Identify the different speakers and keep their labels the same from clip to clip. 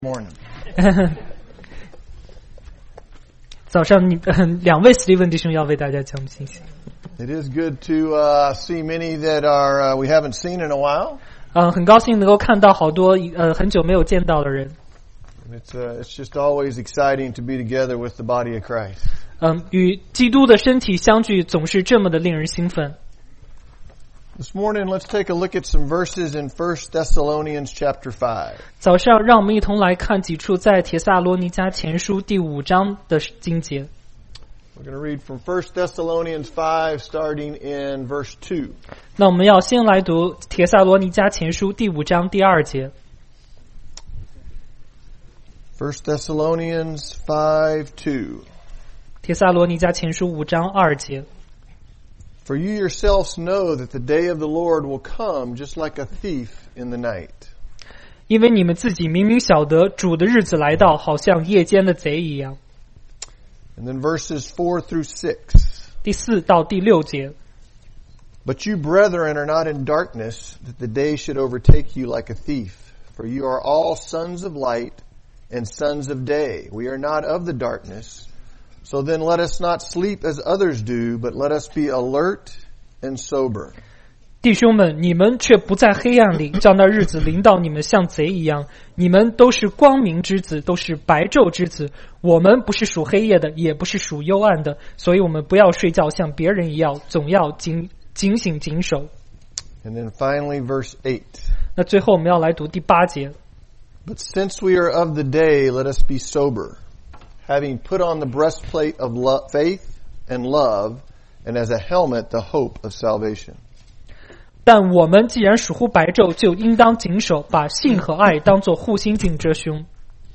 Speaker 1: Morning.
Speaker 2: 早上两位 Steven 弟兄要为大家讲信息。
Speaker 1: It is good to see many that are we haven't seen in a while.
Speaker 2: 很高兴能够看到好多很久没有见到的人。
Speaker 1: It's just always exciting to be together with the body of Christ.
Speaker 2: 与基督的身体相聚总是这么的令人兴奋。
Speaker 1: This morning, let's take a look at some verses in 1 Thessalonians chapter 5.
Speaker 2: 早上让我们一同来看几处在帖撒罗尼迦前书第5章的经节。
Speaker 1: We're going to read from 1 Thessalonians 5 starting in verse 2.
Speaker 2: 那我们要先来读帖撒罗尼迦前书第5章第2节。
Speaker 1: 1 Thessalonians 5:2.
Speaker 2: 帖撒罗尼迦前书5章2节。
Speaker 1: For you yourselves know that the day of the Lord will come just like a thief in the night.
Speaker 2: 因为你们自己明明晓得主的日子来到，好像夜间的贼一样。
Speaker 1: And then verses 4 through 6.
Speaker 2: 第4到第6节。
Speaker 1: But you brethren are not in darkness, that the day should overtake you like a thief. For you are all sons of light and sons of day. We are not of the darkness. So then let us not sleep as others do, but let us be alert and sober.
Speaker 2: 弟兄们，你们却不在黑暗里，叫那日子临到你们像贼一样。你们都是光明之子，都是白昼之子。我们不是属黑夜的，也不是属幽暗的，所以我们不要睡觉像别人一样，总要警醒谨守。
Speaker 1: And then finally verse 8.
Speaker 2: 那最后我们要来读第8节。
Speaker 1: But since we are of the day, let us be sober.Having put on the breastplate of faith and love, and as a helmet the hope of salvation.
Speaker 2: 但我们既然属乎白昼，就应当谨守，把信和爱当作护心镜遮胸。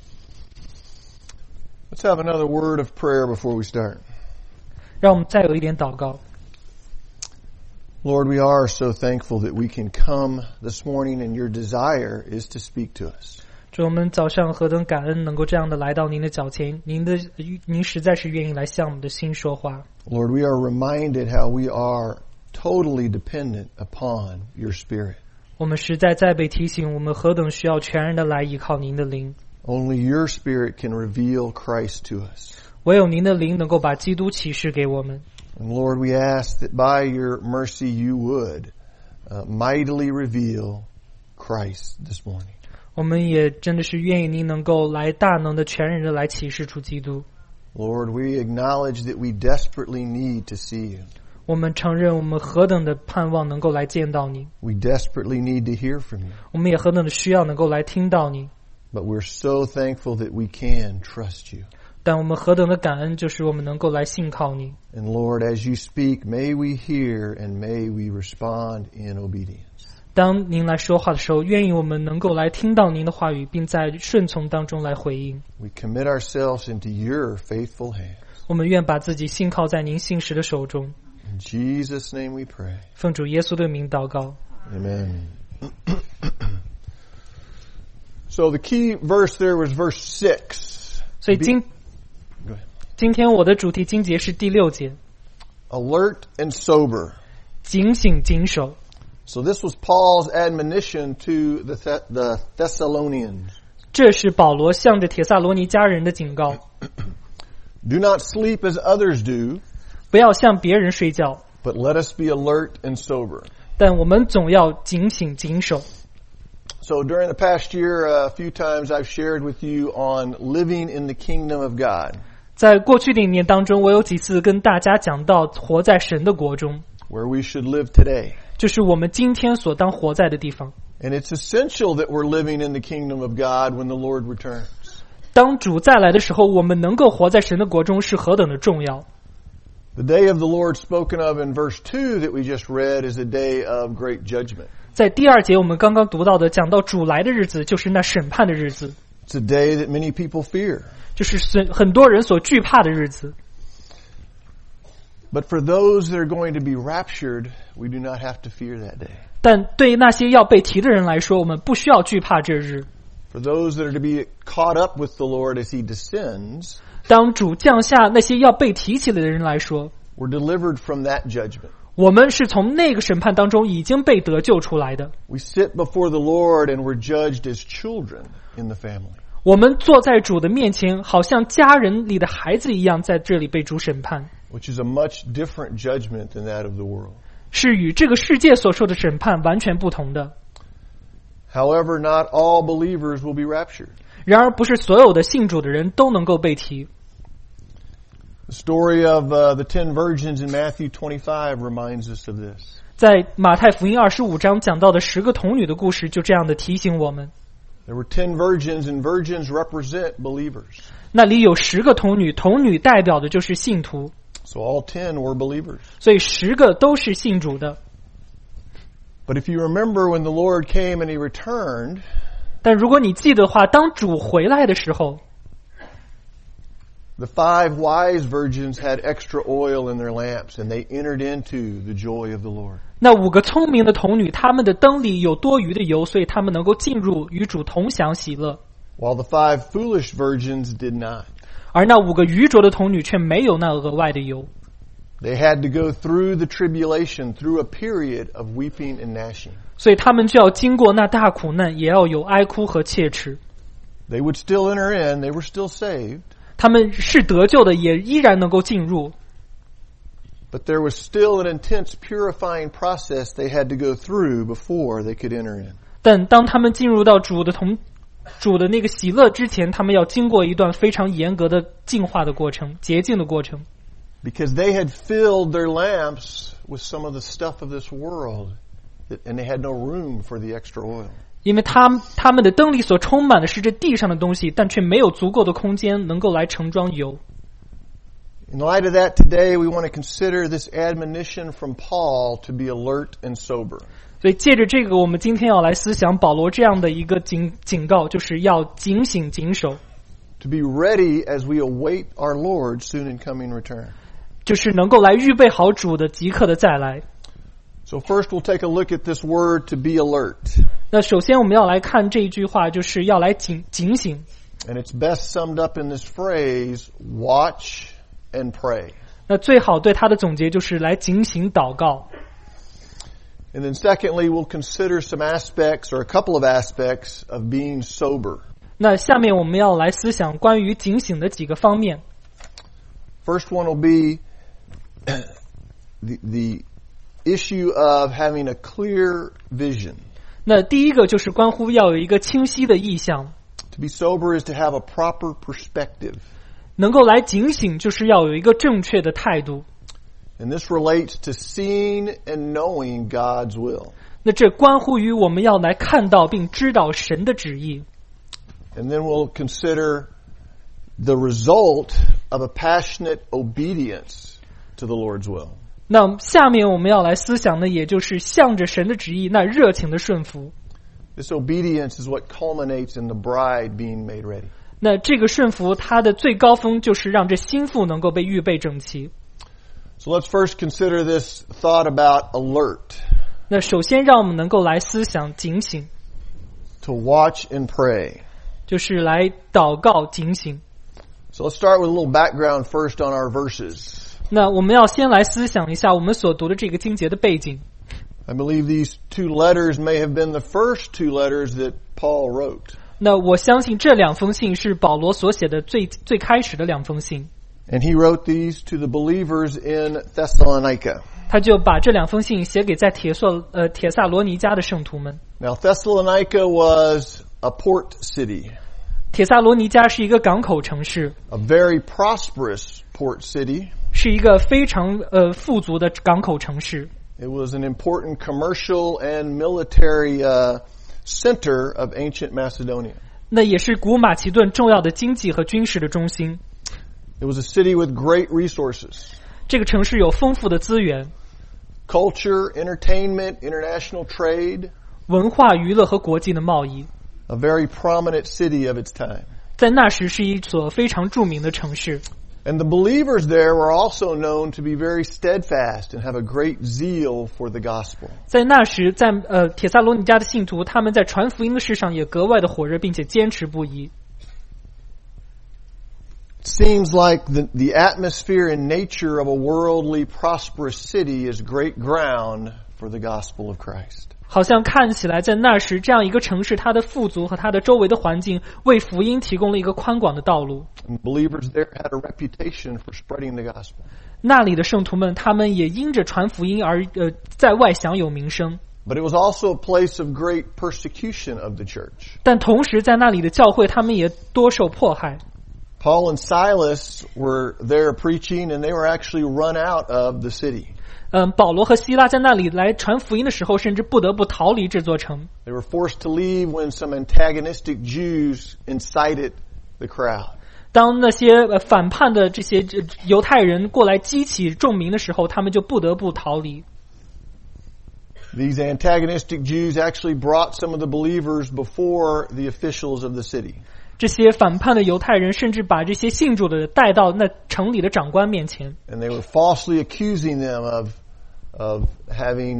Speaker 1: Let's have another word of prayer before we start.
Speaker 2: 让我们再有一点祷告。
Speaker 1: Lord, we are so thankful that we can come this morning, and your desire is to speak to us.
Speaker 2: 主，我们早上何等感恩，能够这样的来到您的脚前，您实在是愿意来向我们的心说话。
Speaker 1: Lord, we are reminded how we are totally dependent upon your Spirit.
Speaker 2: 我们实在再被提醒，我们何等需要全然的来依靠您的灵。
Speaker 1: Only your Spirit can reveal Christ to us.
Speaker 2: 唯有您的灵能够把基督启示给我们。
Speaker 1: And Lord, we ask that by your mercy you would mightily reveal Christ this morning.
Speaker 2: 我们也真的是愿意您能够来大能的全人的来启示出基督。
Speaker 1: Lord, we acknowledge that we desperately need to see you.
Speaker 2: 我们承认我们何等的盼望能够来见到你，
Speaker 1: We desperately need to hear from you.
Speaker 2: 我们也何等的需要能够来听到你。
Speaker 1: But we're so thankful that we can trust you.
Speaker 2: 但我们何等的感恩，就是我们能够来信靠你。
Speaker 1: And Lord, as you speak, may we hear and may we respond in obedience.
Speaker 2: 当您来说话的时候，愿意我们能够来听到您的话语，并在顺从当中来回应。
Speaker 1: We commit ourselves into your faithful hands.
Speaker 2: 我们愿把自己信靠在您信实的手中。
Speaker 1: In Jesus' name we pray.
Speaker 2: 奉主耶稣的名祷告。
Speaker 1: Amen. So the key verse there was verse 6.
Speaker 2: 所以
Speaker 1: Go ahead.
Speaker 2: 今天我的主题经节是第6节，
Speaker 1: Alert and sober.
Speaker 2: 警醒谨守。
Speaker 1: So this was Paul's admonition to the Thessalonians.
Speaker 2: 这是保罗向着帖撒罗尼迦人的警告。
Speaker 1: Do not sleep as others do,
Speaker 2: 不要向别人睡觉，
Speaker 1: but let us be alert and sober.
Speaker 2: 但我们总要警醒谨守。
Speaker 1: So during the past year, a few times I've shared with you on living in the kingdom of God.
Speaker 2: 在过去的1年当中，我有几次跟大家讲到活在神的国中，
Speaker 1: Where we should live today.
Speaker 2: 就是我们今天所当活在的地方。
Speaker 1: And it's essential that we're living in the kingdom of God when the Lord returns.
Speaker 2: 当主再来的时候，我们能够活在神的国中是何等的重要。
Speaker 1: The day of the Lord spoken of in verse 2 that we just read is a day of great judgment.
Speaker 2: 在第2节我们刚刚读到的，讲到主来的日子，就是那审判的日子，
Speaker 1: It's a day that many people fear.
Speaker 2: 就是很多人所惧怕的日子。
Speaker 1: But for those that are going to be raptured, we do not have to fear that day.
Speaker 2: 但对那些要被提的人来说，我们不需要惧怕这日。
Speaker 1: For those that are to be caught up with the Lord as he descends,
Speaker 2: 当主降下那些要被提起来的人来说，
Speaker 1: we're delivered from that judgment.
Speaker 2: 我们是从那个审判当中已经被得救出来的。
Speaker 1: We sit before the Lord and we're judged as children in the family.
Speaker 2: 我们坐在主的面前，好像家人里的孩子一样，在这里被主审判，
Speaker 1: which is a much different judgment than that of the world.
Speaker 2: 是与这个世界所受的审判完全不同的。
Speaker 1: However, not all believers will be raptured.
Speaker 2: 然而，不是所有的信主的人都能够被提。
Speaker 1: The story of the 10 virgins in Matthew 25 reminds us of this.
Speaker 2: 在马太福音25章讲到的10个童女的故事，就这样的提醒我们。
Speaker 1: There were 10 virgins, and virgins represent believers.
Speaker 2: 那里有10个童女，童女代表的就是信徒，
Speaker 1: So all 10 were believers.
Speaker 2: 所以10个都是信主的。
Speaker 1: But if you remember when the Lord came and He returned,
Speaker 2: 但如果你记得的话，当主回来的时候，
Speaker 1: the 5 wise virgins had extra oil in their lamps, and they entered into the joy of the Lord.
Speaker 2: 那5个聪明的童女，她们的灯里有多余的油，所以她们能够进入与主同享喜乐。
Speaker 1: While the 5 foolish virgins did not.
Speaker 2: 而那5个愚拙的童女却没有那额外的油，
Speaker 1: They had to go through the tribulation, through a period of weeping and gnashing.
Speaker 2: 所以她们就要经过那大苦难，也要有哀哭和切齿。
Speaker 1: They would still enter in, they were still saved,
Speaker 2: 他们是得救的，也依然能够进入，
Speaker 1: but there was still an intense purifying process they had to go through before they could enter in.
Speaker 2: 但当他们进入到主的那个喜乐之前，他们要经过一段非常严格的净化的过程，洁净的过程。
Speaker 1: Because they had filled their lamps with some of the stuff of this world, and they had no room for the extra oil.
Speaker 2: 因为他们的灯里所充满的是这地上的东西，但却没有足够的空间能够来盛装油。
Speaker 1: In light of that, today we want to consider this admonition from Paul to be alert and sober.
Speaker 2: 所以借着这个，我们今天要来思想保罗这样的一个警告，就是要警醒谨守，
Speaker 1: To be ready as we await our Lord's soon and coming return.
Speaker 2: 就是能够来预备好主的即刻的再来。
Speaker 1: So first we'll take a look at this word to be alert.
Speaker 2: 那首先我们要来看这一句话，就是要来警醒。
Speaker 1: And it's best summed up in this phrase, watch and pray.
Speaker 2: 那最好对它的总结就是来警醒祷告。
Speaker 1: And then secondly, we'll consider some aspects or a couple of aspects of being sober.
Speaker 2: 那下面我们要来思想关于警醒的几个方面。
Speaker 1: First one will be the issue of having a clear vision.
Speaker 2: 那第一个就是关乎要有一个清晰的意向，
Speaker 1: To be sober is to have a proper perspective.
Speaker 2: 能够来警醒就是要有一个正确的态度。
Speaker 1: And this relates to seeing and knowing God's will.
Speaker 2: 那这关乎于我们要来看到并知道神的旨意。
Speaker 1: And then we'll consider the result of a passionate obedience to the Lord's will.
Speaker 2: 那下面我们要来思想的，也就是向着神的旨意那热情的顺服。
Speaker 1: This obedience is what culminates in the bride being made ready.
Speaker 2: 那这个顺服，它的最高峰就是让这心腹能够被预备整齐。
Speaker 1: So let's first consider this thought about alert,
Speaker 2: 那首先让我们能够来思想警醒，
Speaker 1: to watch and pray.
Speaker 2: 就是来祷告警醒。
Speaker 1: So let's start with a little background first on our verses.
Speaker 2: 那我们要先来思想一下我们所读的这个经节的背景。
Speaker 1: I believe these 2 letters may have been the first 2 letters that Paul wrote.
Speaker 2: 那我相信这2封信是保罗所写的最开始的2封信。
Speaker 1: And he wrote these to the believers in Thessalonica.
Speaker 2: 他就把这2封信写给在帖撒罗尼迦的圣徒们。
Speaker 1: Now Thessalonica was a port city,
Speaker 2: 帖撒罗尼迦是一个港口城市，
Speaker 1: a very prosperous port city.
Speaker 2: 是一个非常富足的港口城市。
Speaker 1: It was an important commercial and military center of ancient Macedonia.
Speaker 2: 那也是古马其顿重要的经济和军事的中心。
Speaker 1: It was a city with great resources.
Speaker 2: 这个城市有丰富的资源，
Speaker 1: Culture, entertainment, international trade.
Speaker 2: 文化、娱乐和国际的贸易。
Speaker 1: A very prominent city of its time.
Speaker 2: 在那时是一所非常著名的城市。
Speaker 1: And the believers there were also known to be very steadfast and have a great zeal for the gospel.
Speaker 2: 在那时，在帖撒罗尼迦的信徒，他们在传福音的事上也格外的火热，并且坚持不移。
Speaker 1: It seems like the atmosphere and nature of a worldly prosperous city is great ground for the gospel of Christ.
Speaker 2: 好像看起来在那时这样一个城市，它的富足和它的周围的环境为福音提供了一个宽广的道路。
Speaker 1: And believers there had a reputation for spreading the gospel.
Speaker 2: 那里的圣徒们，他们也因着传福音而在外享有名声。
Speaker 1: But it was also a place of great persecution of the church.
Speaker 2: 但同时在那里的教会，他们也多受迫害。
Speaker 1: Paul and Silas were there preaching, and they were actually run out of the city.
Speaker 2: 保罗和希拉在那里来传福音的时候，甚至不得不逃离这座城。
Speaker 1: They were forced to leave when some antagonistic Jews incited the crowd.
Speaker 2: 当那些反叛的这些犹太人过来激起众民的时候，他们就不得不逃离。
Speaker 1: These antagonistic Jews actually brought some of the believers before the officials of the city.
Speaker 2: 这些反叛的犹太人甚至把这些信主的带到那城里的长官面前。
Speaker 1: And they were falsely accusing them of having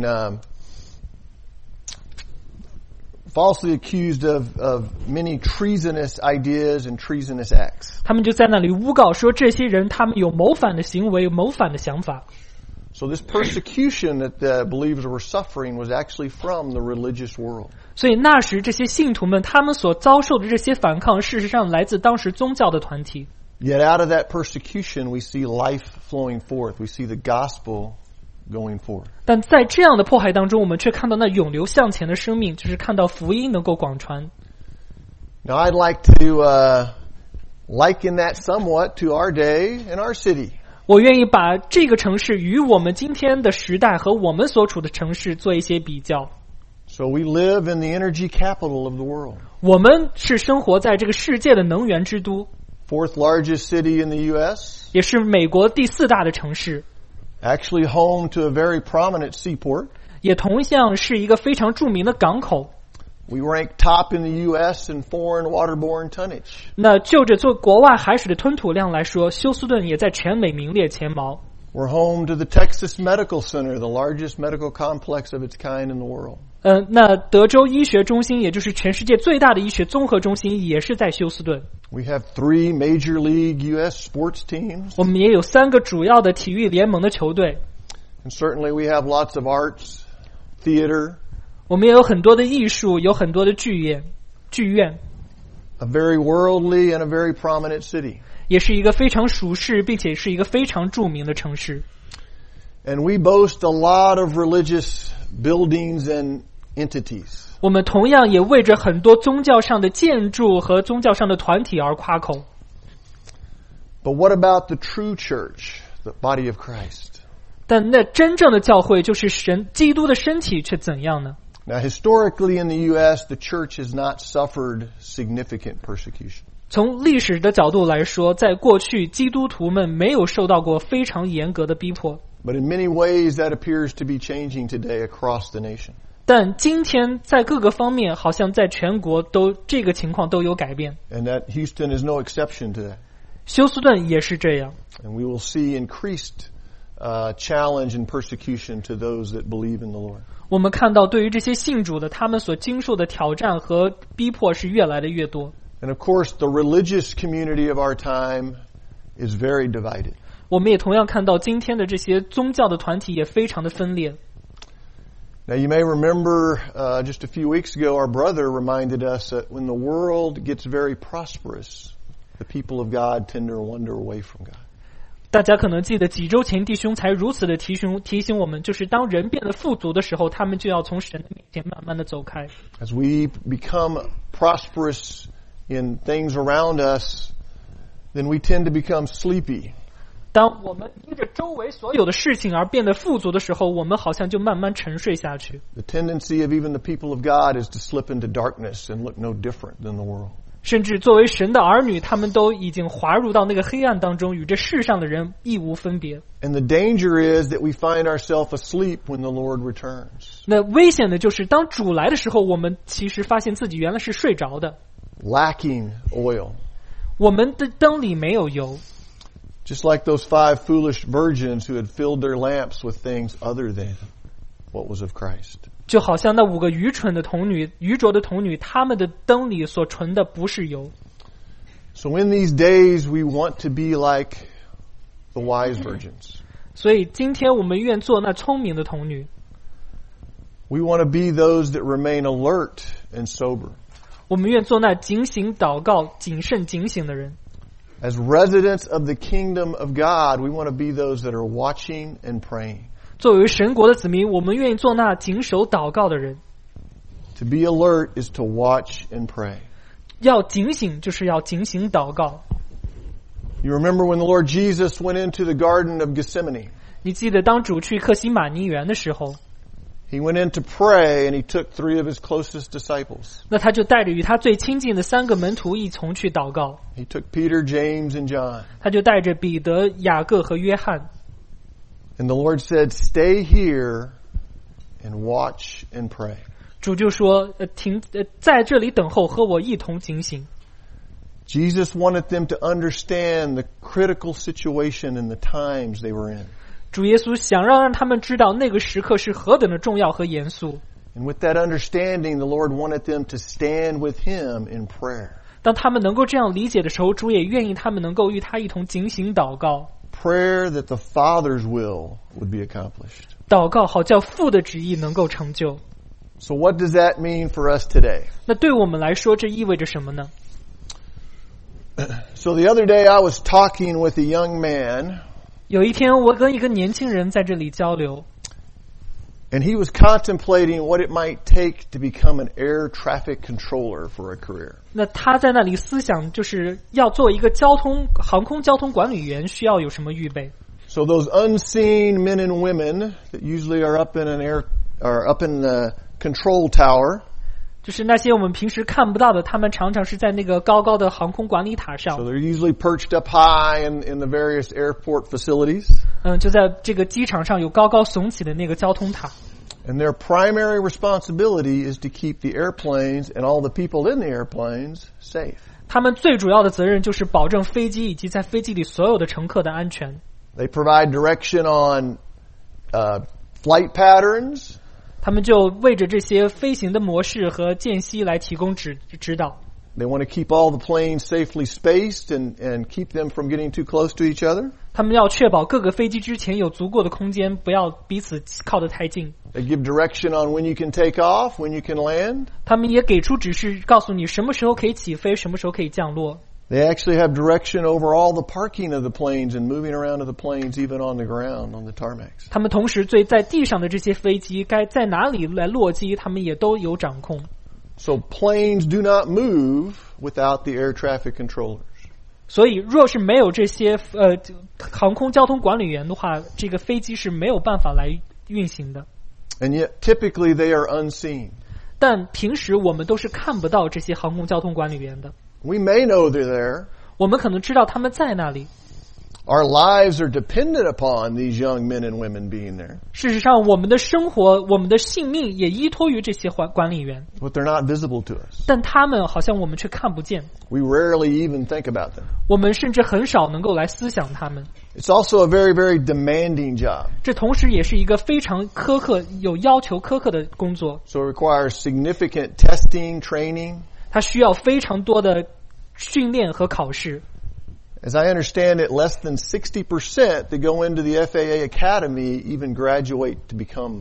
Speaker 1: falsely accused of many treasonous ideas and treasonous acts.
Speaker 2: 他们就在那里诬告说，这些人他们有谋反的行为，谋反的想法。
Speaker 1: So this persecution that the believers were suffering was actually from the religious world.
Speaker 2: 所以那时这些信徒们他们所遭受的这些反抗，事实上来自当时宗教的团体。
Speaker 1: Yet out of that persecution, we see life flowing forth. We see the gospel going forth.
Speaker 2: 但在这样的迫害当中，我们却看到那涌流向前的生命，就是看到福音能够广传。
Speaker 1: Now I'd like to liken that somewhat to our day and our city.
Speaker 2: 我愿意把这个城市与我们今天的时代和我们所处的城市做一些比较。
Speaker 1: So we live in the energy capital of the world.
Speaker 2: 我们是生活在这个世界的能源之都，
Speaker 1: Fourth largest city in the U.S.
Speaker 2: 也是美国第4大的城市，
Speaker 1: Actually home to a very prominent seaport.
Speaker 2: 也同样是一个非常著名的港口。
Speaker 1: We rank top in the U.S. in foreign waterborne tonnage.
Speaker 2: 那就着做国外海水的吞吐量来说，休斯顿也在全美名列前茅。
Speaker 1: We're home to the Texas Medical Center, the largest medical complex of its kind in the world.
Speaker 2: 那德州医学中心，也就是全世界最大的医学综合中心，也是在休斯顿。
Speaker 1: We have 3 major league U.S. sports teams.
Speaker 2: 我们也有3个主要的体育联盟的球队。
Speaker 1: And certainly we have lots of arts, theater.
Speaker 2: 我们也有很多的艺术，有很多的剧院。
Speaker 1: A very worldly and a very prominent city.
Speaker 2: 也是一个非常属世，并且是一个非常著名的城市。
Speaker 1: And we boast a lot of religious buildings and entities.
Speaker 2: 我们同样也为着很多宗教上的建筑和宗教上的团体而夸口。
Speaker 1: But what about the true church, the body of Christ?
Speaker 2: 但那真正的教会，就是基督的身体，却怎样呢？
Speaker 1: Now, historically in the U.S., the church has not suffered significant persecution.
Speaker 2: 从历史的角度来说，在过去基督徒们没有受到过非常严格的逼迫。
Speaker 1: But in many ways, that appears to be changing today across the nation.
Speaker 2: 但今天在各个方面，好像在全国这个情况都有改变。
Speaker 1: And that Houston is no exception to that.
Speaker 2: 休斯顿也是这样。
Speaker 1: And we will see increased challenge and persecution to those that believe in the Lord.
Speaker 2: 我们看到对于这些信主的，他们所经受的挑战和逼迫是越来的越多。
Speaker 1: And of course, the religious community of our time is very divided.
Speaker 2: 我们也同样看到今天的这些宗教的团体也非常的分裂。
Speaker 1: Now you may remember just a few weeks ago our brother reminded us that when the world gets very prosperous, the people of God tend to wander away from God.
Speaker 2: 大家可能记得几周前弟兄才如此的提醒我们，就是当人变得富足的时候，他们就要从神的面前慢慢的走开。
Speaker 1: As we become prosperous in things around us, then we tend to become sleepy.
Speaker 2: 当我们因着周围所有的事情而变得富足的时候，我们好像就慢慢沉睡下去。
Speaker 1: The tendency of even the people of God is to slip into darkness and look no different than the world.
Speaker 2: 甚至作为神的儿女，他们都已经滑入到那个黑暗当中，与这世上的人亦无分别。
Speaker 1: And the danger is that we find ourselves asleep when the Lord returns.
Speaker 2: 那危险的就是当主来的时候，我们其实发现自己原来是睡着的。
Speaker 1: Lacking oil.
Speaker 2: 我们的灯里没有油。
Speaker 1: Just like those 5 foolish virgins who had filled their lamps with things other than what was of Christ.
Speaker 2: 就好像那5个愚拙的童女，她们的灯里所存的不是油。
Speaker 1: So in these days, we want to be like the wise virgins.
Speaker 2: 所以今天我们愿做那聪明的童女。
Speaker 1: We want to be those that remain alert and sober.
Speaker 2: 我们愿做那警醒祷告、谨慎警醒的人。
Speaker 1: As residents of the kingdom of God, we want to be those that are watching and praying.
Speaker 2: 作为神国的子民，我们愿意做那谨守祷告的人。
Speaker 1: To be alert is to watch and pray.
Speaker 2: 要警醒，就是要警醒祷告。
Speaker 1: You remember when the Lord Jesus went into the Garden of Gethsemane?
Speaker 2: 你记得当主去客西马尼园的时候，
Speaker 1: He went in to pray and he took 3 of his closest disciples.
Speaker 2: 那他就带着与他最亲近的3个门徒一同去祷告。
Speaker 1: He took Peter, James, and John.
Speaker 2: 他就带着彼得、雅各和约翰。
Speaker 1: And the Lord said, "Stay here and watch and pray."
Speaker 2: 主就说：在这里等候，和我一同警醒。
Speaker 1: Jesus wanted them to understand the critical situation and the times they were in.
Speaker 2: 主耶稣想让他们知道那个时刻是何等的重要和严肃。
Speaker 1: And with that understanding, the Lord wanted them to stand with Him in prayer.
Speaker 2: 当他们能够这样理解的时候，主也愿意他们能够与他一同警醒祷告。
Speaker 1: Prayer that the Father's will would be accomplished.
Speaker 2: 祷告好叫父的旨意能够成就。
Speaker 1: So what does that mean for us today?
Speaker 2: 那对我们来说，这意味着什么呢？
Speaker 1: So the other day I was talking with a young man.
Speaker 2: 有一天，我跟一个年轻人在这里交流。
Speaker 1: And he was contemplating what it might take to become an air traffic controller for a career.
Speaker 2: 那他在那里思想，就是要做一个航空交通管理员，需要有什么预备？
Speaker 1: So those unseen men and women that usually are up in the control tower.
Speaker 2: 就是那些我们平时看不到的，他们常常是在那个高高的航空管理塔上。
Speaker 1: So they're usually perched up high in the various airport facilities.
Speaker 2: 就在这个机场上有高高耸起的那个交通塔。
Speaker 1: And their primary responsibility is to keep the airplanes and all the people in the airplanes safe.
Speaker 2: 他们最主要的责任就是保证飞机以及在飞机里所有的乘客的安全。
Speaker 1: They provide direction on flight patterns.
Speaker 2: 他们就为着这些飞行的模式和间隙来提供指导。
Speaker 1: They want to keep all the planes safely spaced and keep them from getting too close to each other.
Speaker 2: 他们要确保各个飞机之前有足够的空间，不要彼此靠得太近。
Speaker 1: They give direction on when you can take off, when you can land.
Speaker 2: 他们也给出指示，告诉你什么时候可以起飞，什么时候可以降落。
Speaker 1: They actually have direction over all the parking of the planes and moving around of the planes even on the ground, on the tarmacs.
Speaker 2: 他们同时对在地上的这些飞机该在哪里来落机，他们也都有掌控。
Speaker 1: So planes do not move without the air traffic controllers.
Speaker 2: 所以若是没有这些航空交通管理员的话，这个飞机是没有办法来运行的。
Speaker 1: And yet typically they are unseen.
Speaker 2: 但平时我们都是看不到这些航空交通管理员的。
Speaker 1: We may know they're there.
Speaker 2: 我们可能知道他们在那里。
Speaker 1: Our lives are dependent upon these young men and women being there.
Speaker 2: 事实上，我们的生活、我们的性命也依托于这些管理员。
Speaker 1: But they're not visible to us.
Speaker 2: 但他们好像我们却看不见。
Speaker 1: We rarely even think about them.
Speaker 2: 我们甚至很少能够来思想他们。
Speaker 1: It's also a very, very demanding job.
Speaker 2: 这同时也是一个非常苛刻、有要求苛刻的工作。
Speaker 1: So it requires significant testing, training.
Speaker 2: 它需要非常多的训练和考试。
Speaker 1: As I understand it, less than 60% that go into the FAA Academy even graduate to become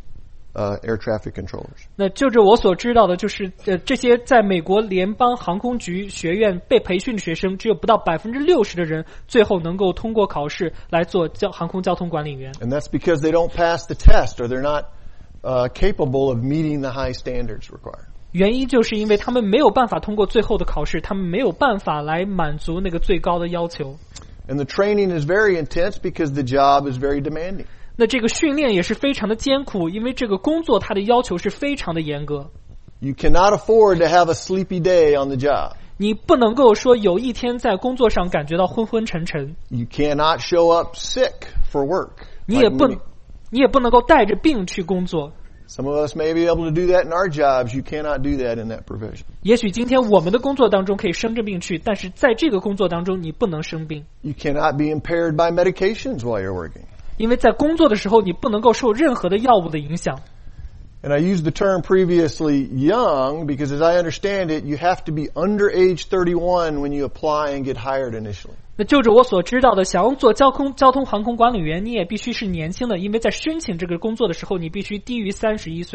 Speaker 1: air traffic controllers.
Speaker 2: 那就着我所知道的，就是这些在美国联邦航空局学院被培训的学生，只有不到60%的人最后能够通过考试来做航空交通管理员。
Speaker 1: And that's because they don't pass the test or they're not capable of meeting the high standards required.
Speaker 2: 原因就是因为他们没有办法通过最后的考试，他们没有办法来满足那个最高的要求。
Speaker 1: And the training is very intense because the job is very demanding.
Speaker 2: 那这个训练也是非常的艰苦，因为这个工作它的要求是非常的严格。
Speaker 1: You cannot afford to have a sleepy day on the job.
Speaker 2: 你不能够说有一天在工作上感觉到昏昏沉沉。
Speaker 1: You cannot show up sick for work.
Speaker 2: 你也不能够带着病去工作。
Speaker 1: Some of us may be able to do that in our jobs. You cannot do that in that profession.
Speaker 2: 也许今天我们的工作当中可以生着病去，但是在这个工作当中你不能生病。
Speaker 1: You cannot be impaired by medications while you're working.
Speaker 2: 因为在工作的时候你不能够受任何的药物的影响。
Speaker 1: And I used the term previously young because as I understand it, you have to be under age 31 when you apply and get hired initially.
Speaker 2: 那就着我所知道的，想要做交通航空管理员，你也必须是年轻的，因为在申请这个工作的时候，你必须低于31岁。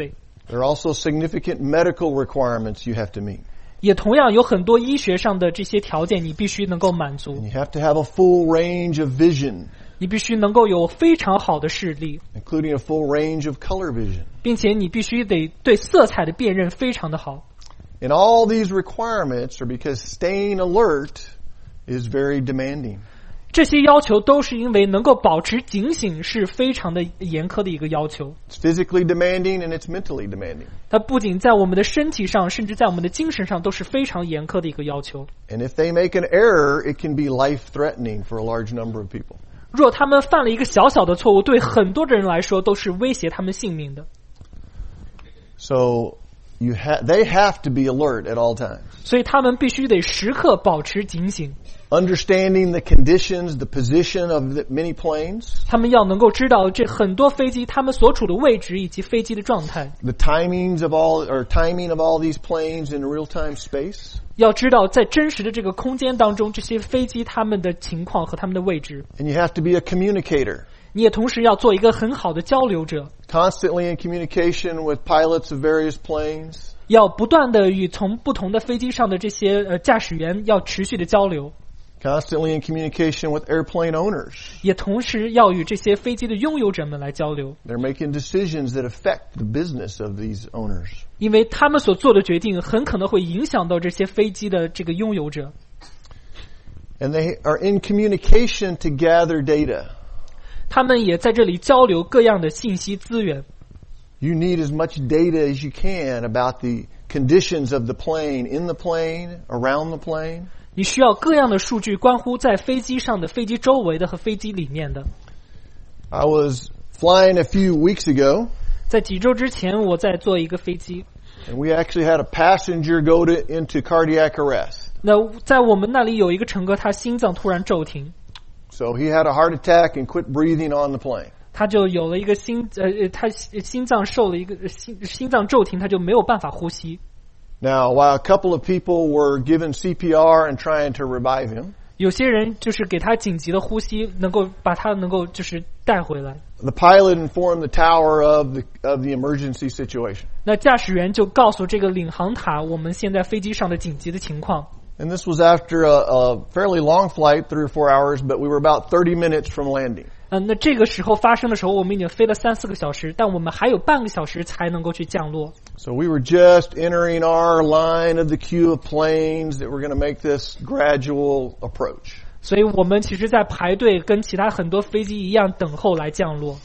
Speaker 1: There are also significant medical requirements you have to meet.
Speaker 2: 也同样有很多医学上的这些条件你必须能够满足，
Speaker 1: You have to have a full range of vision,
Speaker 2: 你必须能够有非常好的视力，
Speaker 1: including a full range of color vision.
Speaker 2: 并且你必须得对色彩的辨认非常的好。
Speaker 1: And all these requirements are because staying alert is very demanding.
Speaker 2: 这些要求都是因为能够保持警醒是非常的严苛的一个要求，
Speaker 1: It's physically demanding and it's mentally demanding.
Speaker 2: 它不仅在我们的身体上，甚至在我们的精神上都是非常严苛的一个要求。
Speaker 1: And if they make an error, it can be life-threatening for a large number of people.
Speaker 2: 若他们犯了一个小小的错误，对很多的人来说都是威胁他们性命的。
Speaker 1: So they have to be alert at all times.
Speaker 2: 所以他们必须得时刻保持警醒，
Speaker 1: Understanding the conditions, the position of the many planes,
Speaker 2: 他们要能够知道这很多飞机他们所处的位置以及飞机的状态，
Speaker 1: the timing of all these planes in real-time space.
Speaker 2: 要知道在真实的这个空间当中，这些飞机他们的情况和他们的位置。
Speaker 1: And you have to be a communicator,
Speaker 2: 你也同时要做一个很好的交流者，
Speaker 1: constantly in communication with pilots of various planes.
Speaker 2: 要不断的与从不同的飞机上的这些驾驶员要持续的交流，
Speaker 1: Constantly in communication with airplane owners.
Speaker 2: 也同时要与这些飞机的拥有者们来交流，
Speaker 1: They're making decisions that affect the business of these owners.
Speaker 2: 因为他们所做的决定很可能会影响到这些飞机的这个拥有者。
Speaker 1: And they are in communication to gather data.
Speaker 2: 他们也在这里交流各样的信息资源。
Speaker 1: You need as much data as you can about the conditions of the plane, in the plane, around the plane.
Speaker 2: 你需要各样的数据，关乎在飞机上的、飞机周围的和飞机里面的。
Speaker 1: I was flying a few weeks ago,
Speaker 2: 在几周之前，我在坐一个飞机，
Speaker 1: and we actually had a passenger go into cardiac arrest.
Speaker 2: 那在我们那里有一个乘客，他心脏突然骤停，
Speaker 1: So he had a heart attack and quit breathing on the plane.
Speaker 2: 他就有了一个他心脏受了一个心脏骤停，他就没有办法呼吸。
Speaker 1: Now, while a couple of people were given CPR and trying to revive him,
Speaker 2: 有些人就是给他紧急的呼吸，能够把他就是带回来。
Speaker 1: the pilot informed the tower of the emergency situation.
Speaker 2: 那驾驶员就告诉这个领航塔，我们现在飞机上的紧急的情况。
Speaker 1: And this was after a fairly long flight, 3 or 4 hours, but we were about 30 minutes from landing.
Speaker 2: 那这个时候发生的时候，我们已经飞了3-4个小时，但我们还有半个小时才能够去降落。
Speaker 1: So we were just entering our line of the queue of planes that were going to make this gradual approach.
Speaker 2: 所以我们其实在排队，跟其他很多飞机一样等候来降落。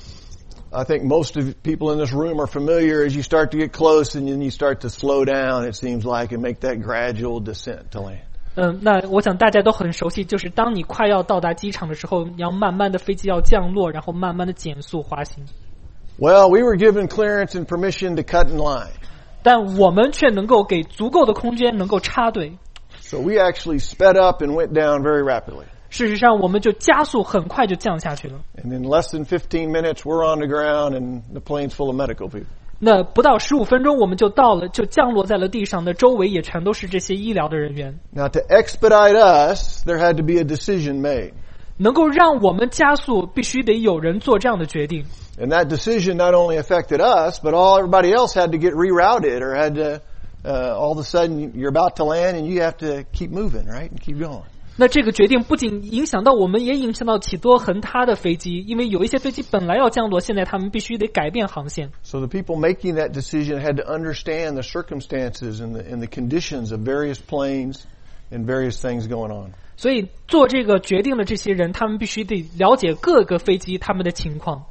Speaker 1: I think most of people in this room are familiar as you start to get close and then you start to slow down, it seems like, and make that gradual descent to land.
Speaker 2: 那我想大家都很熟悉，就是当你快要到达机场的时候，你要慢慢的飞机要降落，然后慢慢的减速滑行。
Speaker 1: Well, we were given clearance and permission to cut in line.
Speaker 2: 但我们却能够给足够的空间，能够插队。
Speaker 1: So we actually sped up and went down very rapidly.
Speaker 2: 事实上，我们就加速，很快就降下去了。
Speaker 1: And in less than 15 minutes, we're on the ground and the plane's full of medical people.
Speaker 2: 那不到15分钟，我们就到了，就降落在了地上。那周围也全都是这些医疗的人员。
Speaker 1: Now, to expedite us, there had to be a decision made.
Speaker 2: 能够让我们加速，必须得有人做这样的决定。
Speaker 1: And that decision not only affected us, but everybody else had to get rerouted or had to, all of a sudden you're about to land and you have to keep moving, right? And keep going.
Speaker 2: 那这个决定不仅影响到我们，也影响到其他的飞机，因为有一些飞机本来要降落，现在他们必须得改变航线。
Speaker 1: So the people making that decision had to understand the circumstances and the conditions of various planes and various things going on.
Speaker 2: 所以做这个决定的这些人，他们必须得了解各个飞机他们的情况。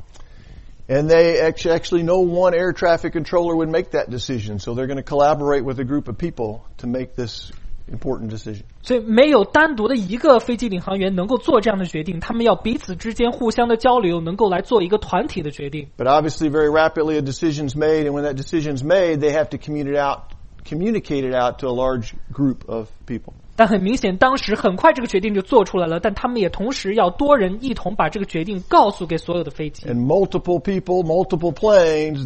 Speaker 1: And they actually no one air traffic controller would make that decision. So they're going to collaborate with a group of people to make this important decision.
Speaker 2: 所以没有单独的一个飞机领航员能够做这样的决定，他们要彼此之间互相的交流，能够来做一个团体的决定。
Speaker 1: But obviously very rapidly a decision's made, and when that decision's made, they have to communicate it out to a large group of people.
Speaker 2: 但很明显，当时很快这个决定就做出来了，但他们也同时要多人一同把这个决定告诉给所有的飞机。
Speaker 1: And multiple people, multiple planes,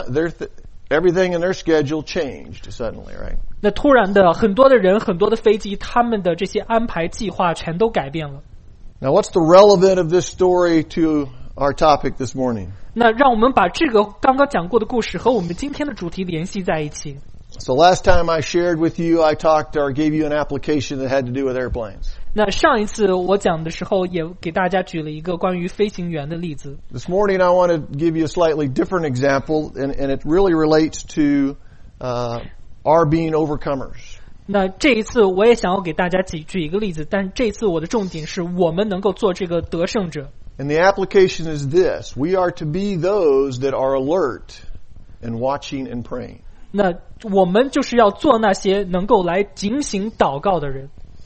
Speaker 1: everything in their schedule changed suddenly, right?
Speaker 2: 那突然的，很多的人，很多的飞机，他们的这些安排计划全都改变了。
Speaker 1: Now what's the relevance of this story to our topic this morning.
Speaker 2: 那让我们把这个刚刚讲过的故事和我们今天的主题联系在一起。
Speaker 1: So last time I shared with you, I talked or gave you an application that had to do with airplanes.
Speaker 2: 那上一次我讲的时候，也给大家举了一个关于飞行员的例子。
Speaker 1: This morning I want to give you a slightly different example, and it really relates to our being overcomers.
Speaker 2: 那这一次我也想要给大家举一个例子，但这一次我的重点是我们能够做这个得胜者。
Speaker 1: And the application is this: we are to be those that are alert and watching and praying.
Speaker 2: 那我们就是要做那些能够来警醒祷告的人。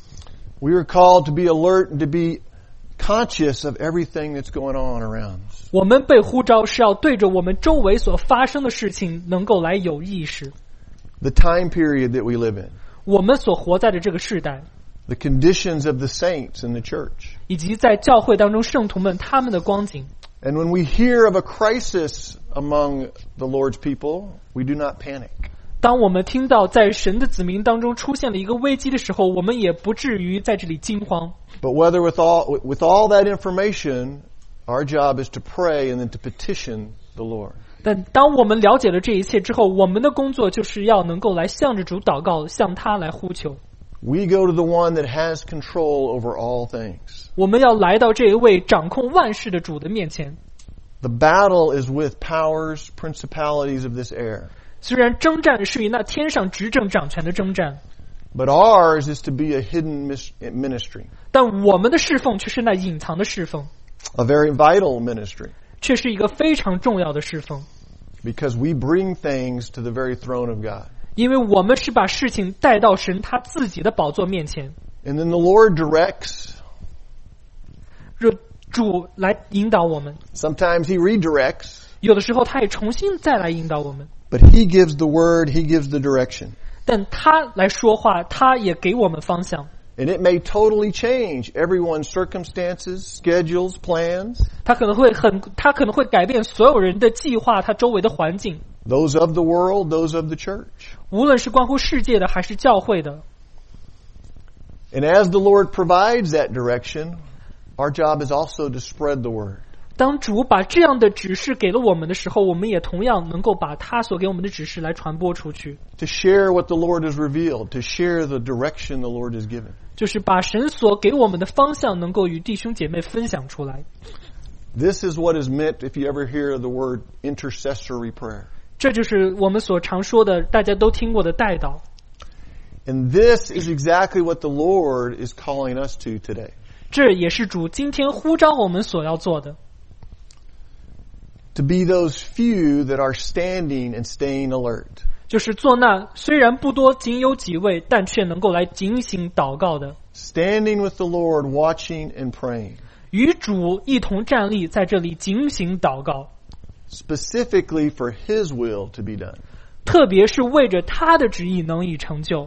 Speaker 1: We are called to be alert and to be conscious of everything that's going on around us.
Speaker 2: 我们被呼召是要对着我们周围所发生的事情能够来有意识。
Speaker 1: The time period that we live in.
Speaker 2: 我们所活在的这个世代，
Speaker 1: The conditions of the saints in the church.
Speaker 2: 以及在教会当中圣徒们他们的光景。
Speaker 1: And when we hear of a crisis among the Lord's people, we do not panic.
Speaker 2: 当我们听到在神的子民当中出现了一个危机的时候，我们也不至于在这里惊慌。
Speaker 1: But whether with all that information, our job is to pray and then to petition the Lord.
Speaker 2: 但当我们了解了这一切之后，我们的工作就是要能够来向着主祷告，向他来呼求。
Speaker 1: We go to the one that has control over all things.
Speaker 2: 我们要来到这一位掌控万事的主的面前。
Speaker 1: The battle is with powers, principalities of this air.
Speaker 2: 虽然征战是与那天上执政掌权的征战，
Speaker 1: But ours is to be a hidden ministry,
Speaker 2: 但我们的侍奉却是那隐藏的侍奉，
Speaker 1: a very vital ministry,
Speaker 2: 却是一个非常重要的侍奉。
Speaker 1: because we bring things to the very throne of God.
Speaker 2: 因为我们是把事情带到神他自己的宝座面前，
Speaker 1: And then the Lord directs.
Speaker 2: 让主来引导我们。
Speaker 1: Sometimes He redirects,
Speaker 2: 有的时候他也重新再来引导我们，
Speaker 1: but He gives the word, He gives the direction.
Speaker 2: 但他来说话，他也给我们方向。
Speaker 1: And it may totally change everyone's circumstances, schedules, plans,
Speaker 2: 他可能会改变所有人的计划，他周围的环境，
Speaker 1: those of the world, those of the church.
Speaker 2: 无论是关乎世界的还是教会的。
Speaker 1: And as the Lord provides that direction, our job is also to spread the word.
Speaker 2: 当主把这样的指示给了我们的时候，我们也同样能够把他所给我们的指示来传播出去，
Speaker 1: To share what the Lord has revealed, to share the direction the Lord has given.
Speaker 2: 就是把神所给我们的方向能够与弟兄姐妹分享出来。
Speaker 1: This is what is meant if you ever hear the word intercessory prayer.
Speaker 2: 这就是我们所常说的，大家都听过的代祷。
Speaker 1: And this is exactly what the Lord is calling us to today.
Speaker 2: 这也是主今天呼召我们所要做的，
Speaker 1: To be those few that are standing and staying alert.
Speaker 2: 就是做那虽然不多，仅有几位，但却能够来警醒祷告的，
Speaker 1: Standing with the Lord, watching and praying.
Speaker 2: 与主一同站立，在这里警醒祷告，
Speaker 1: Specifically for His will to be done.
Speaker 2: 特别是为着他的旨意能以成就。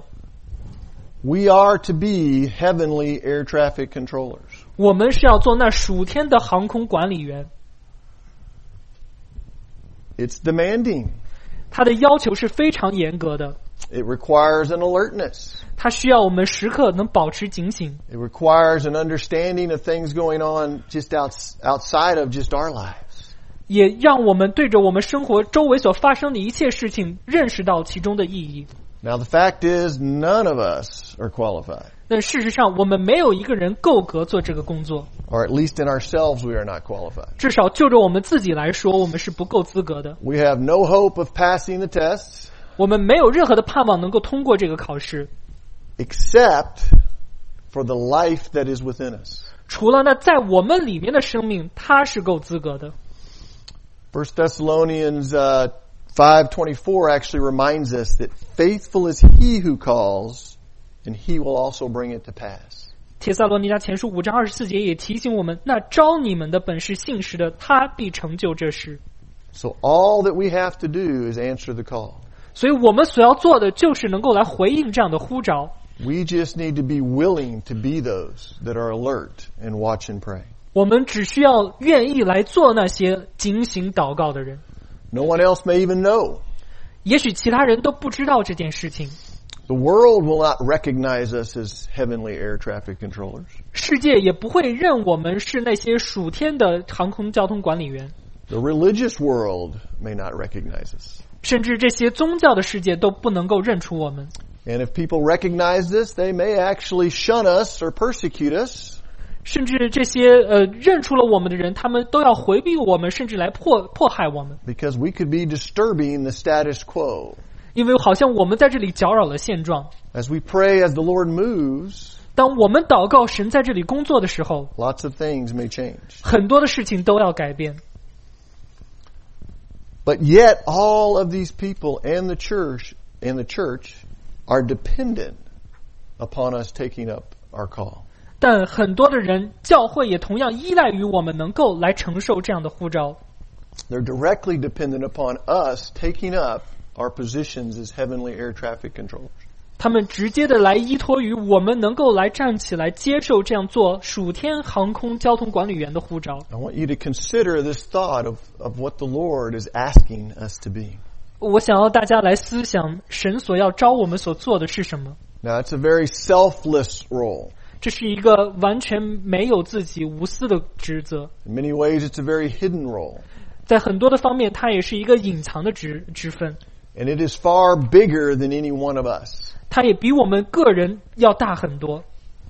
Speaker 1: We are to be heavenly air traffic controllers.
Speaker 2: 我们是要做那属天的航空管理员，
Speaker 1: It's demanding.
Speaker 2: 他的要求是非常严格的，
Speaker 1: It requires an alertness.
Speaker 2: 他需要我们时刻能保持警醒，
Speaker 1: It requires an understanding of things going on just outside of just our lives.
Speaker 2: 也让我们对着我们生活周围所发生的一切事情认识到其中的意义。
Speaker 1: Now the fact is, none of us are qualified.
Speaker 2: 但事实上，我们没有一个人够格做这个工作，
Speaker 1: Or at least in ourselves we are not qualified.
Speaker 2: 至少就着我们自己来说，我们是不够资格的。
Speaker 1: We have no hope of passing the tests
Speaker 2: 我们没有任何的盼望能够通过这个考试，
Speaker 1: except for the life that is within us.
Speaker 2: 除了那在我们里面的生命，他是够资格的。
Speaker 1: 1 Thessalonians 5:24 actually reminds us that faithful is He who calls, and He will also bring it to pass.
Speaker 2: 帖撒罗尼迦前书5章24节也提醒我们，那招你们的本是信实的，他必成就这事。
Speaker 1: So all that we have to do is answer the call.
Speaker 2: 所以我们所要做的就是能够来回应这样的呼召。
Speaker 1: We just need to be willing to be those that are alert and watch and pray.
Speaker 2: 我们只需要愿意来做那些警醒祷告的人。
Speaker 1: No one else may even know.
Speaker 2: 也许其他人都不知道这件事情，
Speaker 1: The world will not recognize us as heavenly air traffic controllers.
Speaker 2: 世界也不会认我们是那些属天的航空交通管理员，
Speaker 1: The religious world may not recognize us.
Speaker 2: 甚至这些宗教的世界都不能够认出我们。
Speaker 1: And if people recognize this, they may actually shun us or persecute us.
Speaker 2: 甚至这些认出了我们的人，他们都要回避我们，甚至来迫害我们，
Speaker 1: Because we could be disturbing the status quo.
Speaker 2: 因为好像我们在这里搅扰了现状。
Speaker 1: As we pray, as the Lord moves,
Speaker 2: 当我们祷告神在这里工作的时候，
Speaker 1: lots of things may change.
Speaker 2: 很多的事情都要改变。
Speaker 1: But yet all of these people and the church are dependent upon us taking up our call.
Speaker 2: 但很多的人，教会也同样依赖于我们能够来承受这样的呼召。
Speaker 1: They're directly dependent upon us taking up our positions as heavenly air traffic controllers.
Speaker 2: 他们直接的来依托于我们能够来站起来接受这样做属天航空交通管理员的呼召。
Speaker 1: I want you to consider this thought of what the Lord is asking us to be.
Speaker 2: 我想要大家来思想神所要召我们所做的是什么。
Speaker 1: Now, it's a very selfless role.
Speaker 2: 这是一个完全没有自己无私的职责，
Speaker 1: In many ways, it's a very hidden role.
Speaker 2: 在很多的方面，它也是一个隐藏的职分，
Speaker 1: And it is far bigger than any one of us.
Speaker 2: 它也比我们个人要大很多。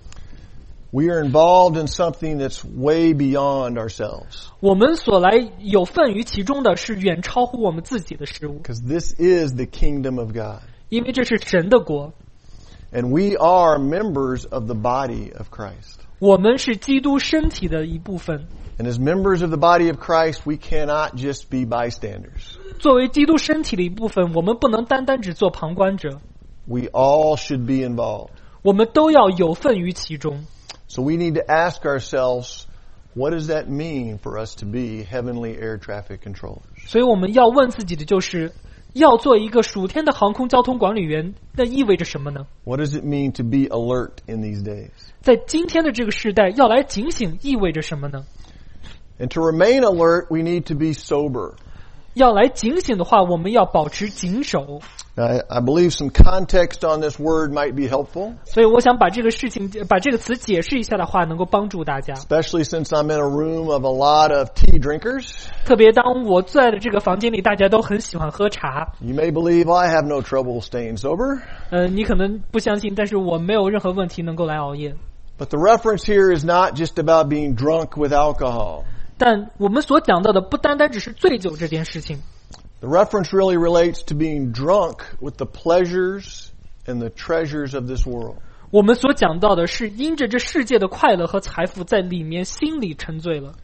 Speaker 1: We are involved in something that's way beyond ourselves.
Speaker 2: 我们所来有份于其中的是远超乎我们自己的事物，
Speaker 1: Because this is the kingdom of God.
Speaker 2: 因为这是神的国，
Speaker 1: And we are members of the body of Christ.
Speaker 2: 我们是基督身体的一部分。
Speaker 1: And as members of the body of Christ, we cannot just be bystanders.
Speaker 2: 作为基督身体的一部分，我们不能单单只做旁观者，
Speaker 1: We all should be involved.
Speaker 2: 我们都要有份于其中。
Speaker 1: So we need to ask ourselves, what does that mean for us to be heavenly air traffic controllers?
Speaker 2: 所以我们要问自己的就是，要做一个属天的航空交通管理员，那意味着什么呢？
Speaker 1: What does it mean to be alert in these days?
Speaker 2: 在今天的这个时代，要来警醒意味着什么呢？
Speaker 1: And to remain alert, we need to be sober.
Speaker 2: 要来警醒的话，我们要保持谨守。
Speaker 1: Now, I believe some context on this word might be helpful,
Speaker 2: 所以我想把这个词解释一下的话，能够帮助大家。
Speaker 1: especially since I'm in a room of a lot of tea drinkers.
Speaker 2: 特别当我在的这个房间里，大家都很喜欢喝茶。
Speaker 1: You may believe I have no trouble staying sober,
Speaker 2: 你可能不相信，但是我没有任何问题能够来熬夜。
Speaker 1: but the reference here is not just about being drunk with alcohol.
Speaker 2: 但我们所讲到的不单单只是醉酒这件事情，
Speaker 1: The reference really relates to being drunk with the pleasures and the treasures of this world.
Speaker 2: 我们所讲到的是因着这世界的快乐和财富在里面心里沉醉了。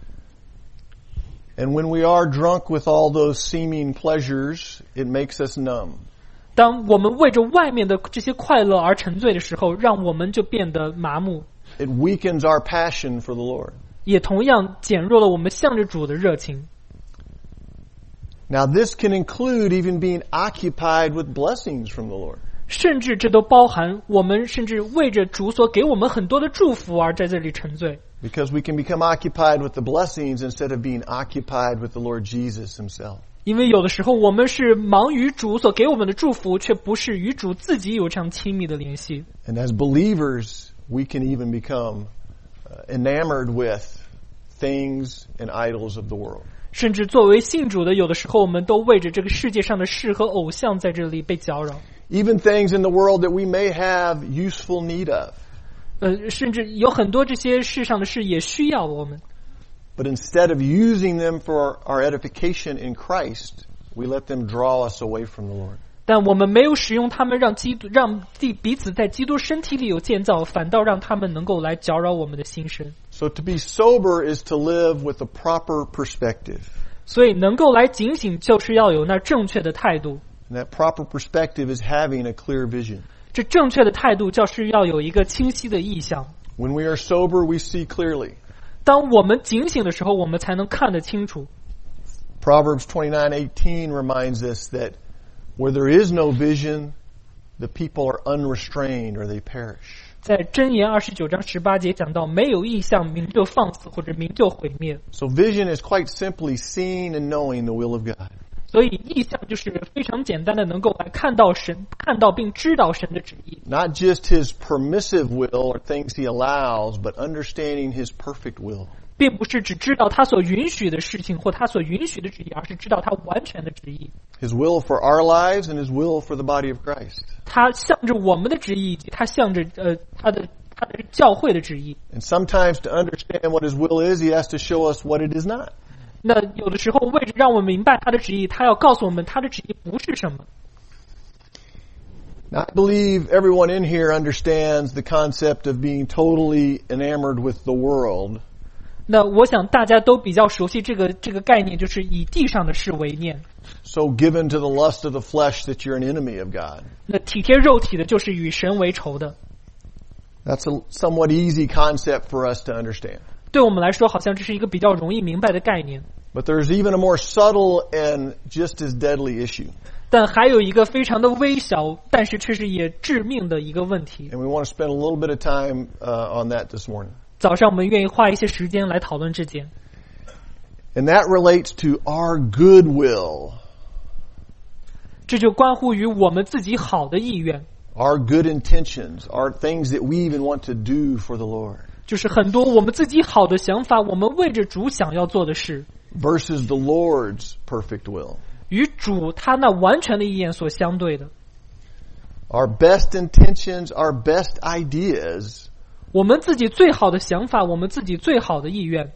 Speaker 1: And when we are drunk with all those seeming pleasures, it makes us numb.
Speaker 2: 当我们为着外面的这些快乐而沉醉的时候，让我们就变得麻木，
Speaker 1: It weakens our passion for the Lord.
Speaker 2: 也同样减弱了我们向着主的热情。
Speaker 1: Now, this can include even being occupied with blessings from the Lord.
Speaker 2: 甚至这都包含我们甚至为着主所给我们很多的祝福而在这里沉醉。
Speaker 1: Because we can become occupied with the blessings instead of being occupied with the Lord Jesus himself.
Speaker 2: 因为有的时候我们是忙于主所给我们的祝福，却不是与主自己有这样亲密的联系。
Speaker 1: And as believers, we can even become enamored with things and idols of the world.
Speaker 2: 甚至作为信主的，有的时候我们都为着这个世界上的事和偶像在这里被搅扰。
Speaker 1: Even things in the world that we may have useful need of.
Speaker 2: 甚至有很多这些世上的事也需要我们。
Speaker 1: But instead of using them for our edification in Christ, we let them draw us away from the Lord.
Speaker 2: 但我们没有使用他们让彼此在基督身体里有建造，反倒让他们能够来搅扰我们的心声。
Speaker 1: So to be sober is to live with a proper perspective.
Speaker 2: 所以能够来警醒，就是要有那正确的态度。
Speaker 1: And that proper perspective is having a clear vision.
Speaker 2: 这正确的态度就是要有一个清晰的意向。
Speaker 1: When we are sober, we see clearly.
Speaker 2: 当我们警醒的时候，我们才能看得清楚。
Speaker 1: Proverbs 29:18 reminds us that where there is no vision, the people are unrestrained or they perish.
Speaker 2: 在箴言29章18节讲到，没有意向，民就放肆，或者民就毁灭。
Speaker 1: So vision is quite simply seeing and knowing the will of God.
Speaker 2: 所以意象就是非常简单的，能够来看到神，看到并知道神的旨意。
Speaker 1: Not just His permissive will or things He allows, but understanding His perfect will.
Speaker 2: 并不是只知道他所允许的事情或他所允许的旨意，而是知道他完全的旨意。
Speaker 1: His will for our lives and His will for the body of Christ.
Speaker 2: 他向着我们的旨意，以及他向着他的教会的旨意。
Speaker 1: And sometimes to understand what His will is, He has to show us what it is not.
Speaker 2: 那有的时候，为了让我们明白他的旨意，他要告诉我们他的旨意不是什么。
Speaker 1: Now, I believe everyone in here understands the concept of being totally enamored with the world.
Speaker 2: 那我想大家都比较熟悉这个概念，就是以地上的事为念。
Speaker 1: So given to the lust of the flesh that you're an enemy of God.
Speaker 2: 那体贴肉体的，就是与神为仇的。
Speaker 1: That's a somewhat easy concept for us to understand.
Speaker 2: 对我们来说，好像这是一个比较容易明白的概念。
Speaker 1: But there's even a more subtle and just as deadly issue.
Speaker 2: 但还有一个非常的微小，但是却是也致命的一个问题。
Speaker 1: And we want to spend a little bit of time on that this morning.
Speaker 2: 早上我们愿意花一些时间来讨论这件。
Speaker 1: And that relates to our good will.
Speaker 2: 这就关乎于我们自己好的意愿。
Speaker 1: Our good intentions, our things that we even want to do for the Lord.
Speaker 2: 就是很多我们自己好的想法，我们为着主想要做的事。
Speaker 1: Versus the Lord's perfect will.
Speaker 2: 与主他那完全的意愿所相对的。
Speaker 1: Our best intentions, our best ideas.
Speaker 2: 我们自己最好的想法，我们自己最好的意愿。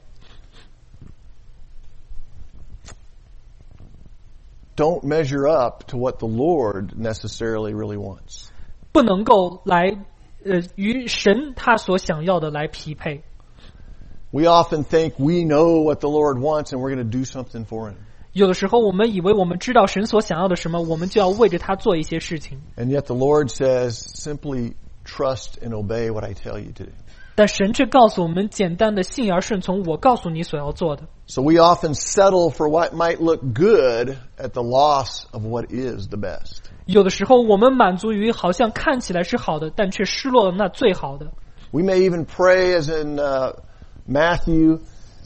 Speaker 1: Don't measure up to what the Lord necessarily really wants.
Speaker 2: 不能够来与神他所想要的来匹配。
Speaker 1: We often think we know what the Lord wants and we're going to do something for Him.
Speaker 2: 有的时候我们以为我们知道神所想要的什么，我们就要为着他做一些事情。
Speaker 1: And yet the Lord says, simply trust and obey what I tell you to do.
Speaker 2: 但神却告诉我们，简单的信而顺从我告诉你所要做的。
Speaker 1: So we often settle for what might look good at the loss of what is the best.
Speaker 2: 有的时候我们满足于好像看起来是好的，但却失落了那最好的。
Speaker 1: We may even pray as in Matthew,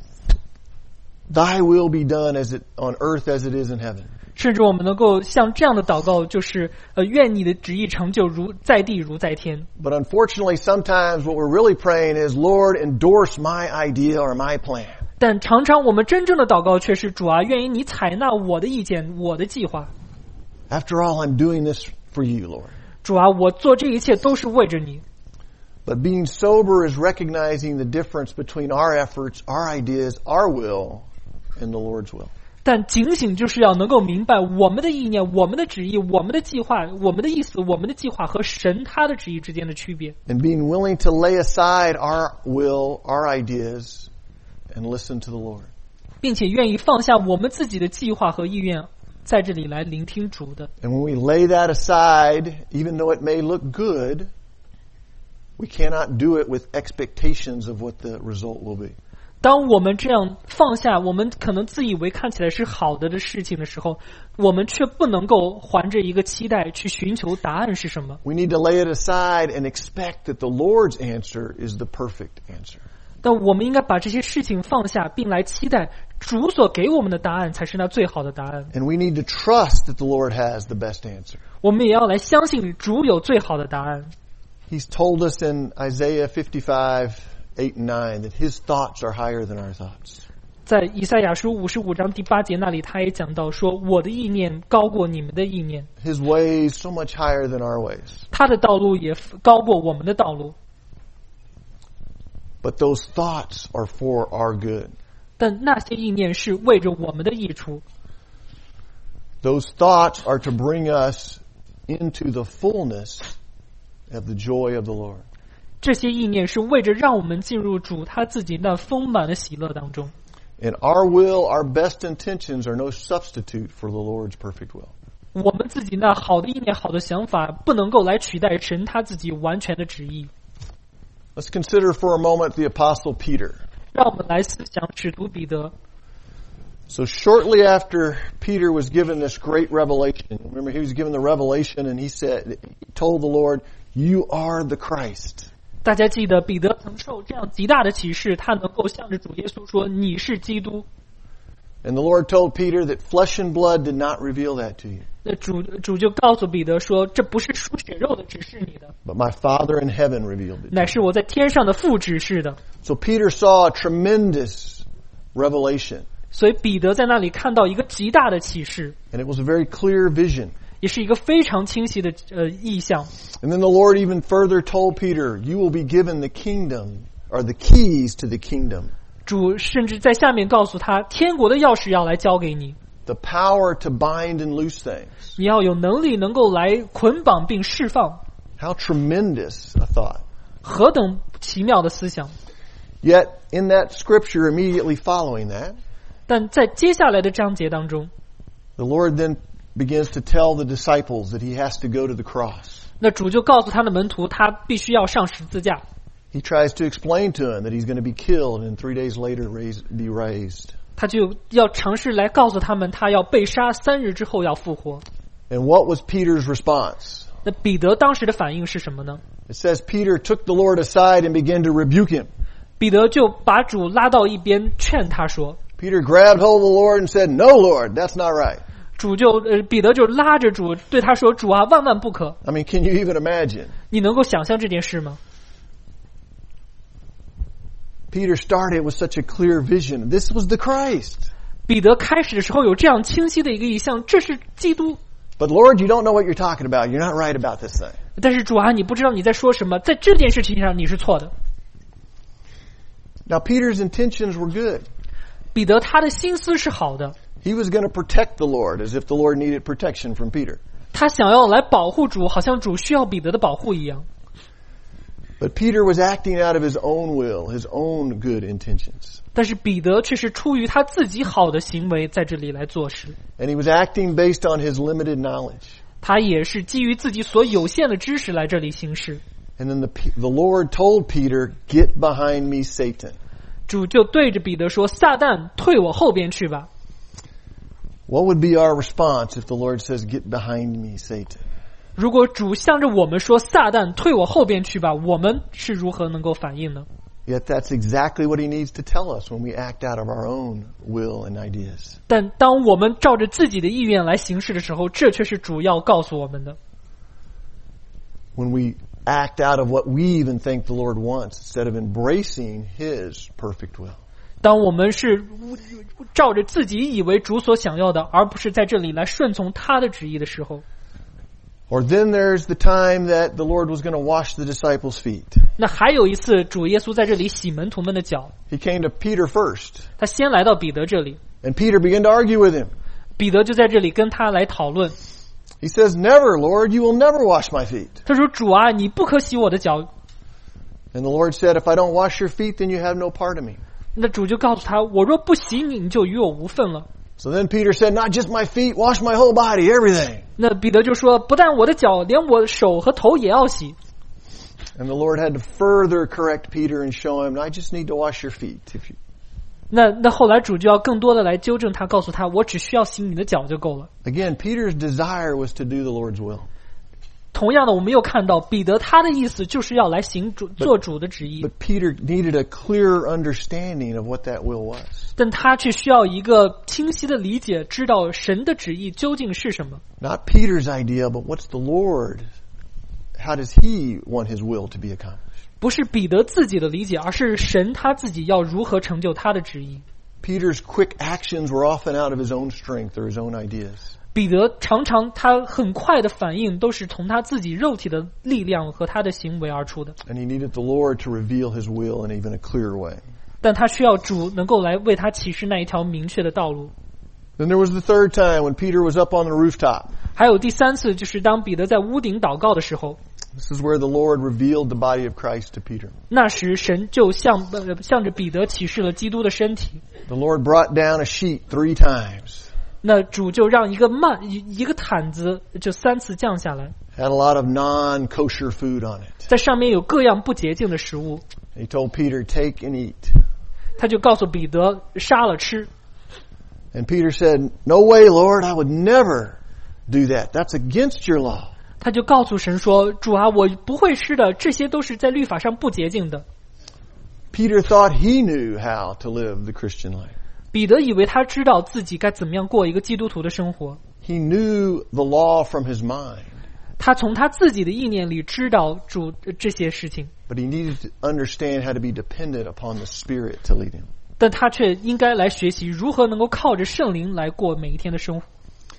Speaker 1: Thy will be done as it on earth as it is in heaven.
Speaker 2: 甚至我们能够像这样的祷告，就是愿你的旨意成就如在地如在天。
Speaker 1: But unfortunately, sometimes what we're really praying is, Lord, endorse my idea or my plan.
Speaker 2: 但常常我们真正的祷告却是主啊，愿意你采纳我的意见，我的计划。
Speaker 1: After all, I'm doing this for you, Lord.
Speaker 2: 主啊，我做这一切都是为着你。
Speaker 1: But being sober is recognizing the difference between our efforts, our ideas, our will, and the Lord's will.
Speaker 2: 但警醒就是要能够明白我们的意念、我们的旨意、我们的计划、我们的意思、我们的计划和神他的旨意之间的区别。
Speaker 1: And being willing to lay aside our will, our ideas, and listen to the Lord.
Speaker 2: 并且愿意放下我们自己的计划和意愿，在这里来聆听主的。
Speaker 1: And when we lay that aside, even though it may look good, we cannot do it with expectations of what the result will be.
Speaker 2: 当我们这样放下我们可能自以为看起来是好的事情的时候，我们却不能够怀着一个期待去寻求答案是什么。
Speaker 1: We need to lay it aside and expect that the Lord's answer is the perfect answer.
Speaker 2: 但我们应该把这些事情放下，并来期待主所给我们的答案才是那最好的答案。
Speaker 1: And we need to trust that the Lord has the best answer.
Speaker 2: 我们也要来相信主有最好的答案。
Speaker 1: He's told us in Isaiah 55, 8 and 9 that His thoughts are higher than our thoughts.
Speaker 2: 在以赛亚书55章第8节那里，他也讲到说，我的意念高过你们的意念，
Speaker 1: His ways so much higher than our ways.
Speaker 2: 他的道路也高过我们的道路。
Speaker 1: But those thoughts are for our good.
Speaker 2: 但那些意念是为着我们的益处，
Speaker 1: Those thoughts are to bring us into the fullness of the joy of the Lord.
Speaker 2: 这些意念是为着让我们进入主他自己那丰满的喜乐当中。
Speaker 1: And our will, our best intentions are no substitute for the Lord's perfect will.
Speaker 2: 我们自己那好的意念、好的想法，不能够来取代神他自己完全的旨意。
Speaker 1: Let's consider for a moment the Apostle Peter.
Speaker 2: 让我们来思想使徒彼得。
Speaker 1: So shortly after Peter was given this great revelation, remember he was given the revelation and he told the Lord, "You are the Christ."
Speaker 2: 大家记得彼得曾受这样极大的启示，他能够向着主耶稣说：“你是基督。”
Speaker 1: And the Lord told Peter that flesh and blood did not reveal that to you.
Speaker 2: 那主就告诉彼得说，这不是属血肉的指示你的，
Speaker 1: But my Father in heaven revealed it.
Speaker 2: 乃是我在天上的父指示的。
Speaker 1: So Peter saw a tremendous revelation.
Speaker 2: 所以彼得在那里看到一个极大的启示，
Speaker 1: And it was a very clear vision.
Speaker 2: 也是一个非常清晰的意象。
Speaker 1: And then the Lord even further told Peter, you will be given the kingdom, or the keys to the kingdom.
Speaker 2: 主甚至在下面告诉他，天国的钥匙要来交给你，
Speaker 1: The power to bind and loose things.
Speaker 2: 你要有能力能够来捆绑并释放。
Speaker 1: How tremendous a thought.
Speaker 2: 何等奇妙的思想！
Speaker 1: Yet, in that scripture immediately following that,
Speaker 2: 但在接下来的章节当中，
Speaker 1: the Lord then begins to tell the disciples that he has to go to the cross.
Speaker 2: 那主就告诉他的门徒，他必须要上十字架。
Speaker 1: He tries to explain to them that he's going to be killed and 3 days later be raised.
Speaker 2: 他就要尝试来告诉他们，他要被杀，3日之后要复活。
Speaker 1: And what was Peter's response?
Speaker 2: 那彼得当时的反应是什么呢？
Speaker 1: It says Peter took the Lord aside and began to rebuke him.
Speaker 2: 彼得就把主拉到一边，劝他说
Speaker 1: Peter grabbed hold of the Lord and said, No, Lord, that's not right.
Speaker 2: 彼得就拉着主对他说，主啊，万万不可！
Speaker 1: I mean, can you even imagine?
Speaker 2: 你能够想象这件事吗？
Speaker 1: Peter started with such a clear vision. This was the Christ.
Speaker 2: 彼得开始的时候有这样清晰的一个意象，这是基督。
Speaker 1: But Lord, you don't know what you're talking about. You're not right about this thing.
Speaker 2: 但是主啊，你不知道你在说什么，在这件事情上你是错的。
Speaker 1: Now, Peter's intentions were good.
Speaker 2: 彼得他的心思是好的，
Speaker 1: He was going to protect the Lord as if the Lord needed protection from Peter.
Speaker 2: 他想要来保护主，好像主需要彼得的保护一样。
Speaker 1: But Peter was acting out of his own will, his own good intentions.
Speaker 2: 但是彼得却是出于他自己好的行为在这里来做事，
Speaker 1: And he was acting based on his limited knowledge.
Speaker 2: 他也是基于自己所有限的知识来这里行事。
Speaker 1: And then the Lord told Peter, Get behind me, Satan.
Speaker 2: 主就对着彼得说：“撒旦，退我后边去吧。”
Speaker 1: What would be our response if the Lord says, Get behind me, Satan?
Speaker 2: 如果主向着我们说：“撒旦，退我后边去吧”，我们是如何能够反应呢？
Speaker 1: Yet that's exactly what he needs to tell us when we act out of our own will and ideas.
Speaker 2: 但当我们照着自己的意愿来行事的时候，这却是主要告诉我们的。
Speaker 1: When we act out of what we even think the Lord wants instead of embracing his perfect will.
Speaker 2: 当我们是照着自己以为主所想要的，而不是在这里来顺从他的旨意的时候，
Speaker 1: Or then there's the time that the Lord was going to wash the disciples' feet.
Speaker 2: 那还有一次，主耶稣在这里洗门徒们的脚，
Speaker 1: He came to Peter first,
Speaker 2: 他先来到彼得这里，
Speaker 1: and Peter began to argue with him.
Speaker 2: 彼得就在这里跟他来讨论。
Speaker 1: He says, Never, Lord, you will never wash my feet.
Speaker 2: 他说：“主啊，你不可洗我的脚。”
Speaker 1: And the Lord said, If I don't wash your feet, then you have no part of me.
Speaker 2: 那主就告诉他：“我若不洗你，你就与我无份了。”
Speaker 1: So then Peter said, Not just my feet, wash my whole body, everything.
Speaker 2: 那彼得就说：“不但我的脚，连我的手和头也要洗。”
Speaker 1: And the Lord had to further correct Peter and show him, I just need to wash your feet.
Speaker 2: 那后来主就要更多的来纠正他，告诉他：“我只需要洗你的脚就够了。”
Speaker 1: Again, Peter's desire was to do the Lord's will.
Speaker 2: 同样的，我们又看到彼得他的意思就是要来做主的旨意，
Speaker 1: But Peter needed a clearer understanding of what that will was.
Speaker 2: 但他却需要一个清晰的理解，知道神的旨意究竟是什么。
Speaker 1: Not Peter's idea, but what's the Lord? How does he want his will to be accomplished?
Speaker 2: 不是彼得自己的理解，而是神他自己要如何成就他的旨意。
Speaker 1: Peter's quick actions were often out of his own strength or his own ideas.
Speaker 2: 彼得常常他很快的反应都是从他自己肉体的力量和他的行为而出的，
Speaker 1: And he needed the Lord to reveal his will in even a clearer way.
Speaker 2: 但他需要主能够来为他启示那一条明确的道路。
Speaker 1: Then there was the third time when Peter was up on the rooftop.
Speaker 2: 还有第三次，就是当彼得在屋顶祷告的时候，
Speaker 1: This is where the Lord revealed the body of Christ to Peter.
Speaker 2: 那时神就向着彼得启示了基督的身体。
Speaker 1: The Lord brought down a sheet 3 times.
Speaker 2: 那主就让一个毯子就3次降下来，
Speaker 1: Had a lot of non-kosher food on it.
Speaker 2: 在上面有各样不洁净的食物。
Speaker 1: He told Peter, Take and eat.
Speaker 2: 他就告诉彼得杀了吃。
Speaker 1: And Peter said, No way, Lord, I would never do that. That's against your law.
Speaker 2: 他就告诉神说：“主啊，我不会吃的，这些都是在律法上不洁净的。”
Speaker 1: Peter thought he knew how to live the Christian life.
Speaker 2: 彼得以为他知道自己该怎么样过一个基督徒的生活，
Speaker 1: He knew the law from his mind,
Speaker 2: 他从他自己的意念里知道主这些事情，
Speaker 1: but he needed to understand how to be dependent upon the Spirit to lead him.
Speaker 2: 但他却应该来学习如何能够靠着圣灵来过每一天的生活。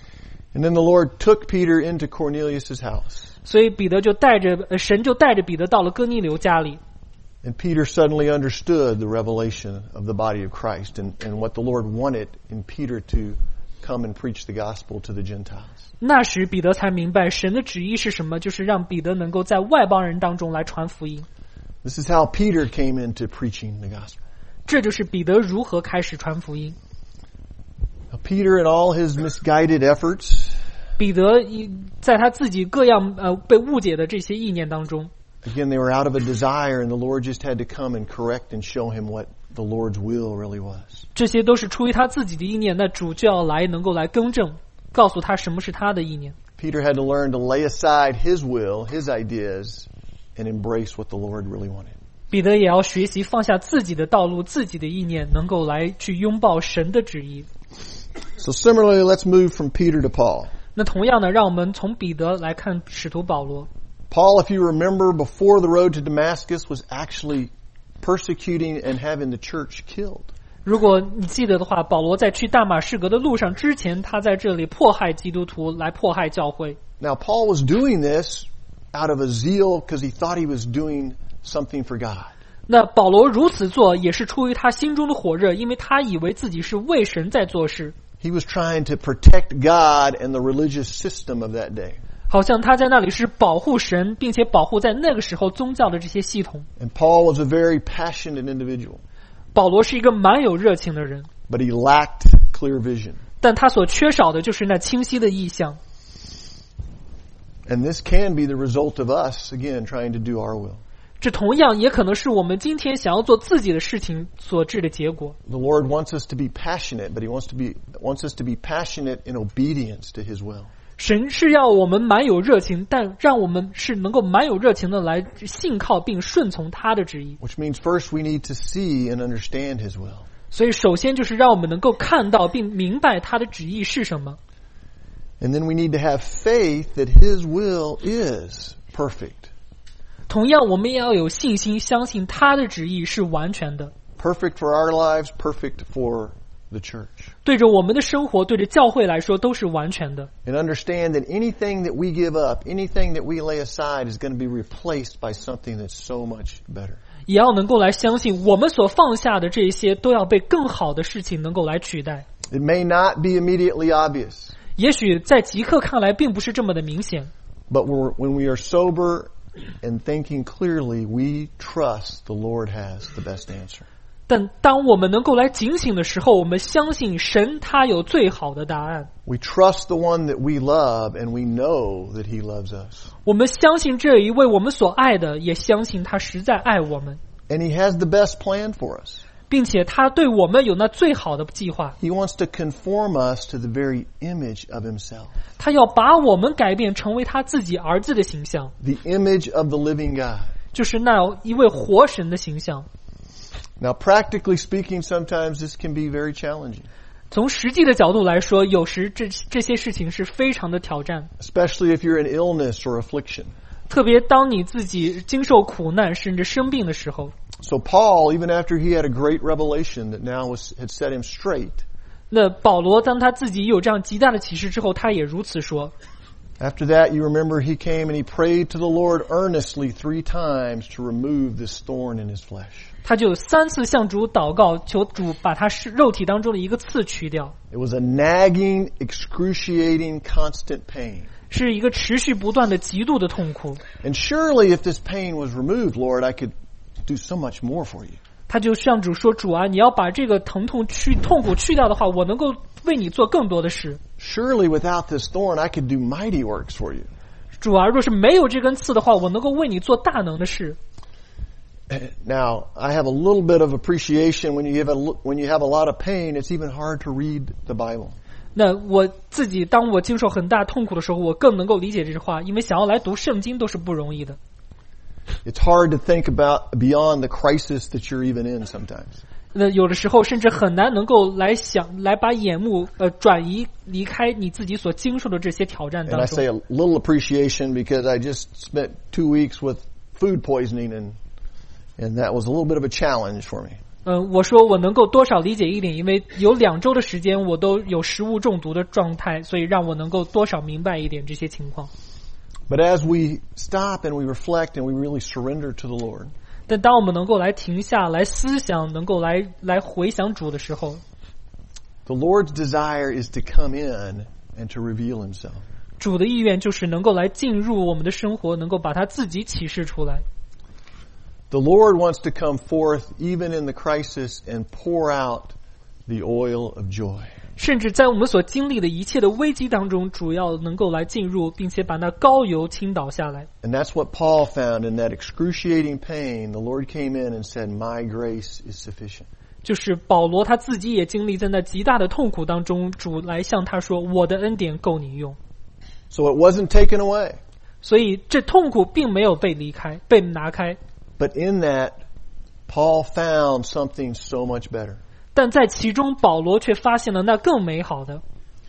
Speaker 1: And then the Lord took Peter into Cornelius' house.
Speaker 2: 所以神就带着彼得到了哥尼流家里，
Speaker 1: And Peter suddenly understood the revelation of the body of Christ and what the Lord wanted in Peter to come and preach the gospel to the Gentiles.
Speaker 2: 那时彼得才明白神的旨意是什么，就是让彼得能够在外邦人当中来传福音。
Speaker 1: This is how Peter came into preaching the gospel.
Speaker 2: 这就是彼得如何开始传福音。
Speaker 1: Now, Peter, in all his misguided efforts,
Speaker 2: 彼得在他自己各样被误解的这些意念当中，
Speaker 1: again, they were out of a desire, and the Lord just had to come and correct and show him what the Lord's will really was.
Speaker 2: 这些都是出于他自己的意念，那主就要能够来更正，告诉他什么是他的意念。
Speaker 1: Peter had to learn to lay aside his will, his ideas, and embrace what the Lord really wanted.
Speaker 2: 彼得也要学习放下自己的道路、自己的意念，能够来去拥抱神的旨意。
Speaker 1: So similarly, let's move from Peter to Paul.
Speaker 2: 那同样的，让我们从彼得来看使徒保罗。
Speaker 1: Paul, if you remember, before the road to Damascus was actually persecuting and having the church killed.
Speaker 2: 如果你记得的话，保罗在去大马士革的路上之前，他在这里迫害基督徒，来迫害教会。
Speaker 1: Now, Paul was doing this out of a zeal because he thought he was doing something for God.
Speaker 2: 那保罗如此做，也是出于他心中的火热，因为他以为自己是为神在做事。
Speaker 1: He was trying to protect God and the religious system of that day.
Speaker 2: 好像他在那里是保护神，并且保护在那个时候宗教的这些系统。
Speaker 1: And Paul was a very passionate individual,
Speaker 2: 保罗是一个蛮有热情的人，
Speaker 1: but he lacked clear vision.
Speaker 2: 但他所缺少的就是那清晰的意象。
Speaker 1: And this can be the result of us, again, trying to do our will.
Speaker 2: 这同样也可能是我们今天想要做自己的事情所致的结果。
Speaker 1: The Lord wants us to be passionate, but he wants us to be passionate in obedience to his will.
Speaker 2: 神是要我们蛮有热情，但让我们是能够蛮有热情的来信靠并顺从他的旨意。
Speaker 1: Which means first we need to see and understand his will.
Speaker 2: 所以首先就是让我们能够看到并明白他的旨意是什么。
Speaker 1: And then we need to have faith that his will is perfect.
Speaker 2: 同样我们也要有信心，相信他的旨意是完全的，
Speaker 1: Perfect for our lives, perfect for the church.
Speaker 2: 对着我们的生活，对着教会来说都是完全的。
Speaker 1: And understand that anything that we give up, anything that we lay aside is going to be replaced by something that's so much better.
Speaker 2: 也要能够来相信我们所放下的这些都要被更好的事情能够来取代。
Speaker 1: It may not be immediately obvious,
Speaker 2: 也许在即刻看来并不是这么的明显，
Speaker 1: but when we are sober and thinking clearly, we trust the Lord has the best answer.
Speaker 2: 但当我们能够来警醒的时候，我们相信神他有最好的答案。
Speaker 1: We trust the one that we love, and we know that he loves us.
Speaker 2: 我们相信这一位我们所爱的，也相信他实在爱我们，
Speaker 1: And he has the best plan for us.
Speaker 2: 并且他对我们有那最好的计划。
Speaker 1: He wants to conform us to the very image of himself,
Speaker 2: 他要把我们改变成为他自己儿子的形象，
Speaker 1: the image of the living God.
Speaker 2: 就是那一位活神的形象。
Speaker 1: Now, practically speaking, sometimes this can be very challenging,
Speaker 2: 从实际的角度来说，有时这些事情是非常的挑战，
Speaker 1: especially if you're in illness or affliction.
Speaker 2: 特别当你自己经受苦难甚至生病的时候。
Speaker 1: So Paul, even after he had a great revelation that now had set him straight,
Speaker 2: 那保罗当他自己有这样极大的启示之后，他也如此说。
Speaker 1: after that, you remember he came and he prayed to the Lord earnestly 3 times to remove this thorn in his flesh.
Speaker 2: 他就3次向主祷告，求主把他肉体当中的一个刺去掉，
Speaker 1: It was a nagging, excruciating, constant pain.
Speaker 2: 是一个持续不断的极度的痛苦。
Speaker 1: And surely if this pain was removed, Lord, I could do so much more for you.
Speaker 2: 他就向主说：“主啊，你要把这个痛苦去掉的话，我能够为你做更多的事。
Speaker 1: Surely without this thorn, I could do mighty works for you.
Speaker 2: 主啊，若是没有这根刺的话，我能够为你做大能的事。”
Speaker 1: Now, I have a little bit of appreciation when you have a lot of pain, it's even hard to read the Bible.
Speaker 2: 那我自己当我经受很大痛苦的时候，我更能够理解这句话，因为想要来读圣经都是不容易的。
Speaker 1: It's hard to think about beyond the crisis that you're even in sometimes.
Speaker 2: 那有的时候甚至很难能够来把眼目转移离开你自己所经受的这些挑战
Speaker 1: And
Speaker 2: 当
Speaker 1: I
Speaker 2: 中。
Speaker 1: say a little appreciation because I just spent 2 weeks with food poisoning and that was a little bit of a challenge for me.
Speaker 2: 我说我能够多少理解一点，因为有2周的时间我都有食物中毒的状态，所以让我能够多少明白一点这些情况。
Speaker 1: But as we stop and we reflect and we really surrender to the Lord,
Speaker 2: 但当我们能够来停下来思想，能够来回想主的时候，
Speaker 1: the Lord's desire is to come in and to reveal himself.
Speaker 2: 主的意愿就是能够来进入我们的生活，能够把他自己启示出来。
Speaker 1: The Lord wants to come forth even in the crisis and pour out the oil of joy.
Speaker 2: 甚至在我们所经历的一切的危机当中，主要能够来进入，并且把那膏油倾倒下来。
Speaker 1: And that's what Paul found in that excruciating pain. The Lord came in and said, "My grace is sufficient."
Speaker 2: 就是保罗他自己也经历在那极大的痛苦当中，主来向他说：“我的恩典够你用。”
Speaker 1: So it wasn't taken away.
Speaker 2: 所以这痛苦并没有被拿开。
Speaker 1: But in that, Paul found something so much better.
Speaker 2: 但在其中，保罗却发现了那更美好的，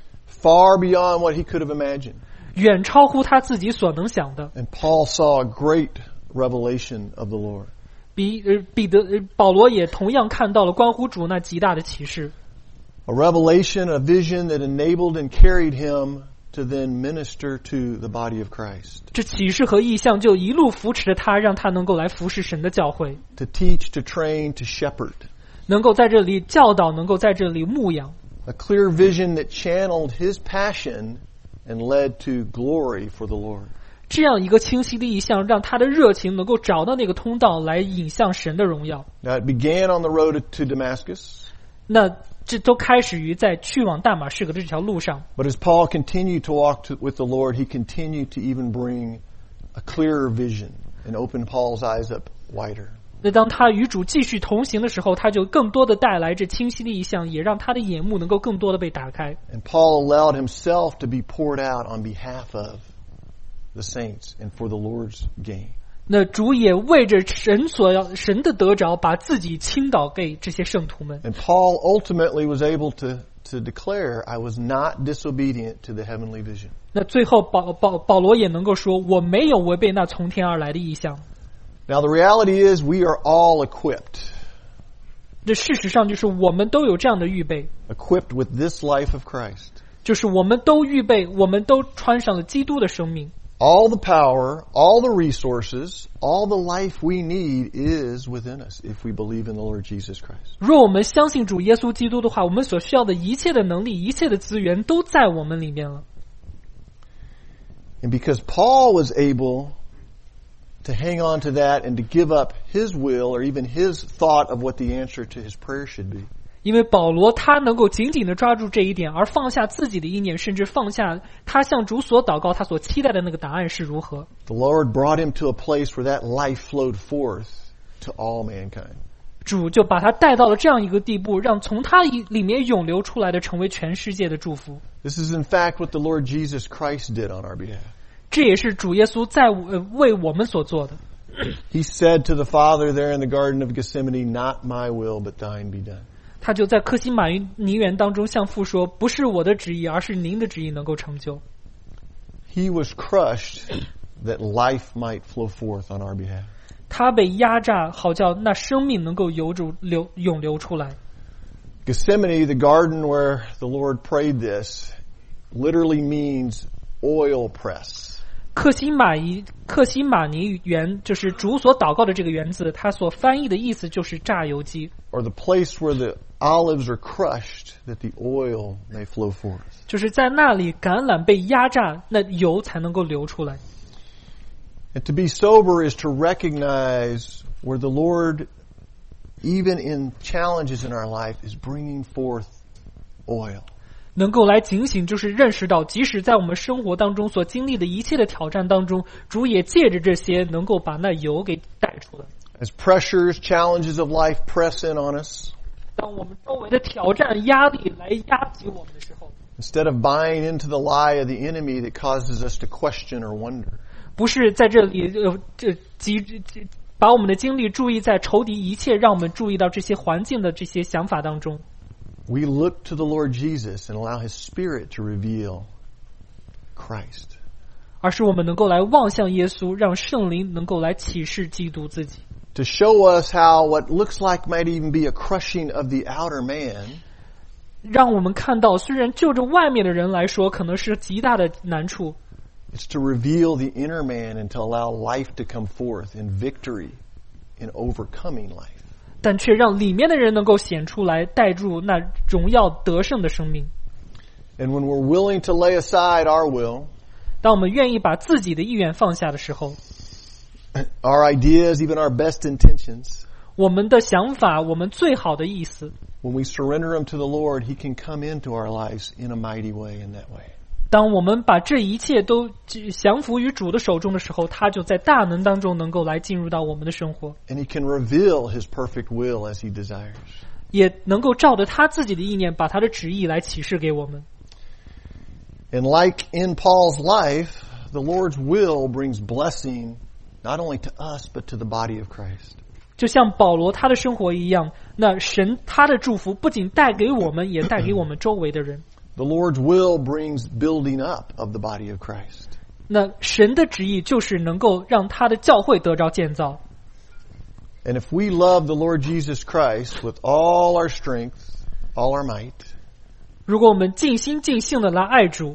Speaker 1: Far beyond what he could have imagined.
Speaker 2: 远超乎他自己所能想的。
Speaker 1: And Paul saw a great revelation of the Lord.
Speaker 2: 保罗也同样看到了关乎主那极大的启示，
Speaker 1: A revelation, a vision that enabled and carried him to then minister to the body of Christ.
Speaker 2: 这启示和意象就一路扶持着他，让他能够来服侍神的教会，
Speaker 1: To teach, to train, to shepherd.
Speaker 2: 能够在这里教导，能够在这里牧养。
Speaker 1: A clear vision that channeled his passion and led to glory for the Lord.
Speaker 2: 这样一个清晰的意象，让他的热情能够找到那个通道来引向神的荣耀。
Speaker 1: Now it began on the road to Damascus.
Speaker 2: 那这都开始于在去往大马士革的这条路上。
Speaker 1: But as Paul continued to walk with the Lord, he continued to even bring a clearer vision and open Paul's eyes up wider.
Speaker 2: 那当他与主继续同行的时候，他就更多的带来这清晰的意象，也让他的眼目能够更多的被打开。
Speaker 1: And Paul allowed himself to be poured out on behalf of the saints and for the Lord's gain.
Speaker 2: 那主也为着神的得着，把自己倾倒给这些圣徒们。
Speaker 1: And Paul ultimately was able to declare, "I was not disobedient to the heavenly vision."
Speaker 2: 那最后保罗也能够说，我没有违背那从天而来的意象。
Speaker 1: Now the reality is we are all equipped.
Speaker 2: 这事实上就是我们都有这样的预备，
Speaker 1: Equipped with this life of Christ.
Speaker 2: 就是我们都预备，我们都穿上了基督的生命。
Speaker 1: All the power, all the resources, all the life we need is within us if we believe in the Lord Jesus Christ.
Speaker 2: 若我们相信主耶稣基督的话，我们所需要的一切的能力、一切的资源都在我们里面了。
Speaker 1: And because Paul was able to hang on to that and to give up his will or even his thought of what the answer to his prayer should be,
Speaker 2: 因为保罗他能够紧紧地抓住这一点，而放下自己的意念，甚至放下他向主所祷告他所期待的那个答案是如何。
Speaker 1: the Lord brought him to a place where that life flowed forth to all mankind.
Speaker 2: 主就把他带到了这样一个地步，让从他里面涌流出来的成为全世界的祝福。
Speaker 1: This is in fact what the Lord Jesus Christ did on our behalf.
Speaker 2: 这也是主耶稣在为我们所做的。
Speaker 1: He said to the Father there in the Garden of Gethsemane, "Not my will, but thine be done."
Speaker 2: 他就在客西马尼园当中向父说，不是我的旨意，而是您的旨意能够成就。
Speaker 1: He was crushed that life might flow forth on our behalf.
Speaker 2: 他被压榨，好叫那生命能够涌流出来。
Speaker 1: Gethsemane, the garden where the Lord prayed this, literally means oil press.
Speaker 2: 客西马尼园就是主所祷告的这个园子，它所翻译的意思就是榨油机，
Speaker 1: Or the place where the olives are crushed that the oil may flow forth.
Speaker 2: 就是在那里橄榄被压榨，那油才能够流出来。
Speaker 1: And to be sober is to recognize where the Lord, even in challenges in our life, is bringing forth oil.
Speaker 2: 能够来警醒，就是认识到，即使在我们生活当中所经历的一切的挑战当中，主也借着这些能够把那油给带出来。
Speaker 1: As pressures, challenges of life press in on us,
Speaker 2: 当我们周围的挑战、压力来压击我们的时候，
Speaker 1: instead of buying into the lie of the enemy that causes us to question or wonder,
Speaker 2: 不是在这里把我们的精力注意在仇敌一切让我们注意到这些环境的这些想法当中。
Speaker 1: We look to the Lord Jesus and allow His Spirit to reveal Christ.
Speaker 2: 而是我们能够来望向耶稣，让圣灵能够来启示基督自己。
Speaker 1: To show us how what looks like might even be a crushing of the outer man,
Speaker 2: 让我们看到，虽然就着外面的人来说，可能是极大的难处，
Speaker 1: it's to reveal the inner man and to allow life to come forth in victory in overcoming life.
Speaker 2: 但却让里面的人能够显出来，带入那荣耀得胜的生命。
Speaker 1: And when we're willing to lay aside our will,
Speaker 2: 当我们愿意把自己的意愿放下的时候，
Speaker 1: our ideas, even our best intentions,
Speaker 2: 我们的想法，我们最好的意思，
Speaker 1: when we surrender them to the Lord, He can come into our lives in a mighty way in that way.
Speaker 2: 当我们把这一切都降服于主的手中的时候，他就在大能当中能够来进入到我们的生活，
Speaker 1: And He can reveal His perfect will as He desires.
Speaker 2: 也能够照着他自己的意念，把他的旨意来启示给我们。
Speaker 1: And like in Paul's life, the Lord's will brings blessing not only to us, but to the body of Christ.
Speaker 2: 就像保罗他的生活一样，那神他的祝福不仅带给我们，也带给我们周围的人。
Speaker 1: The Lord's will brings building up of the body of Christ.
Speaker 2: 那神的旨意就是能够让他的教会得着建造。
Speaker 1: And if we love the Lord Jesus Christ with all our strength, all our might,
Speaker 2: 如果我们尽心尽性的来爱主，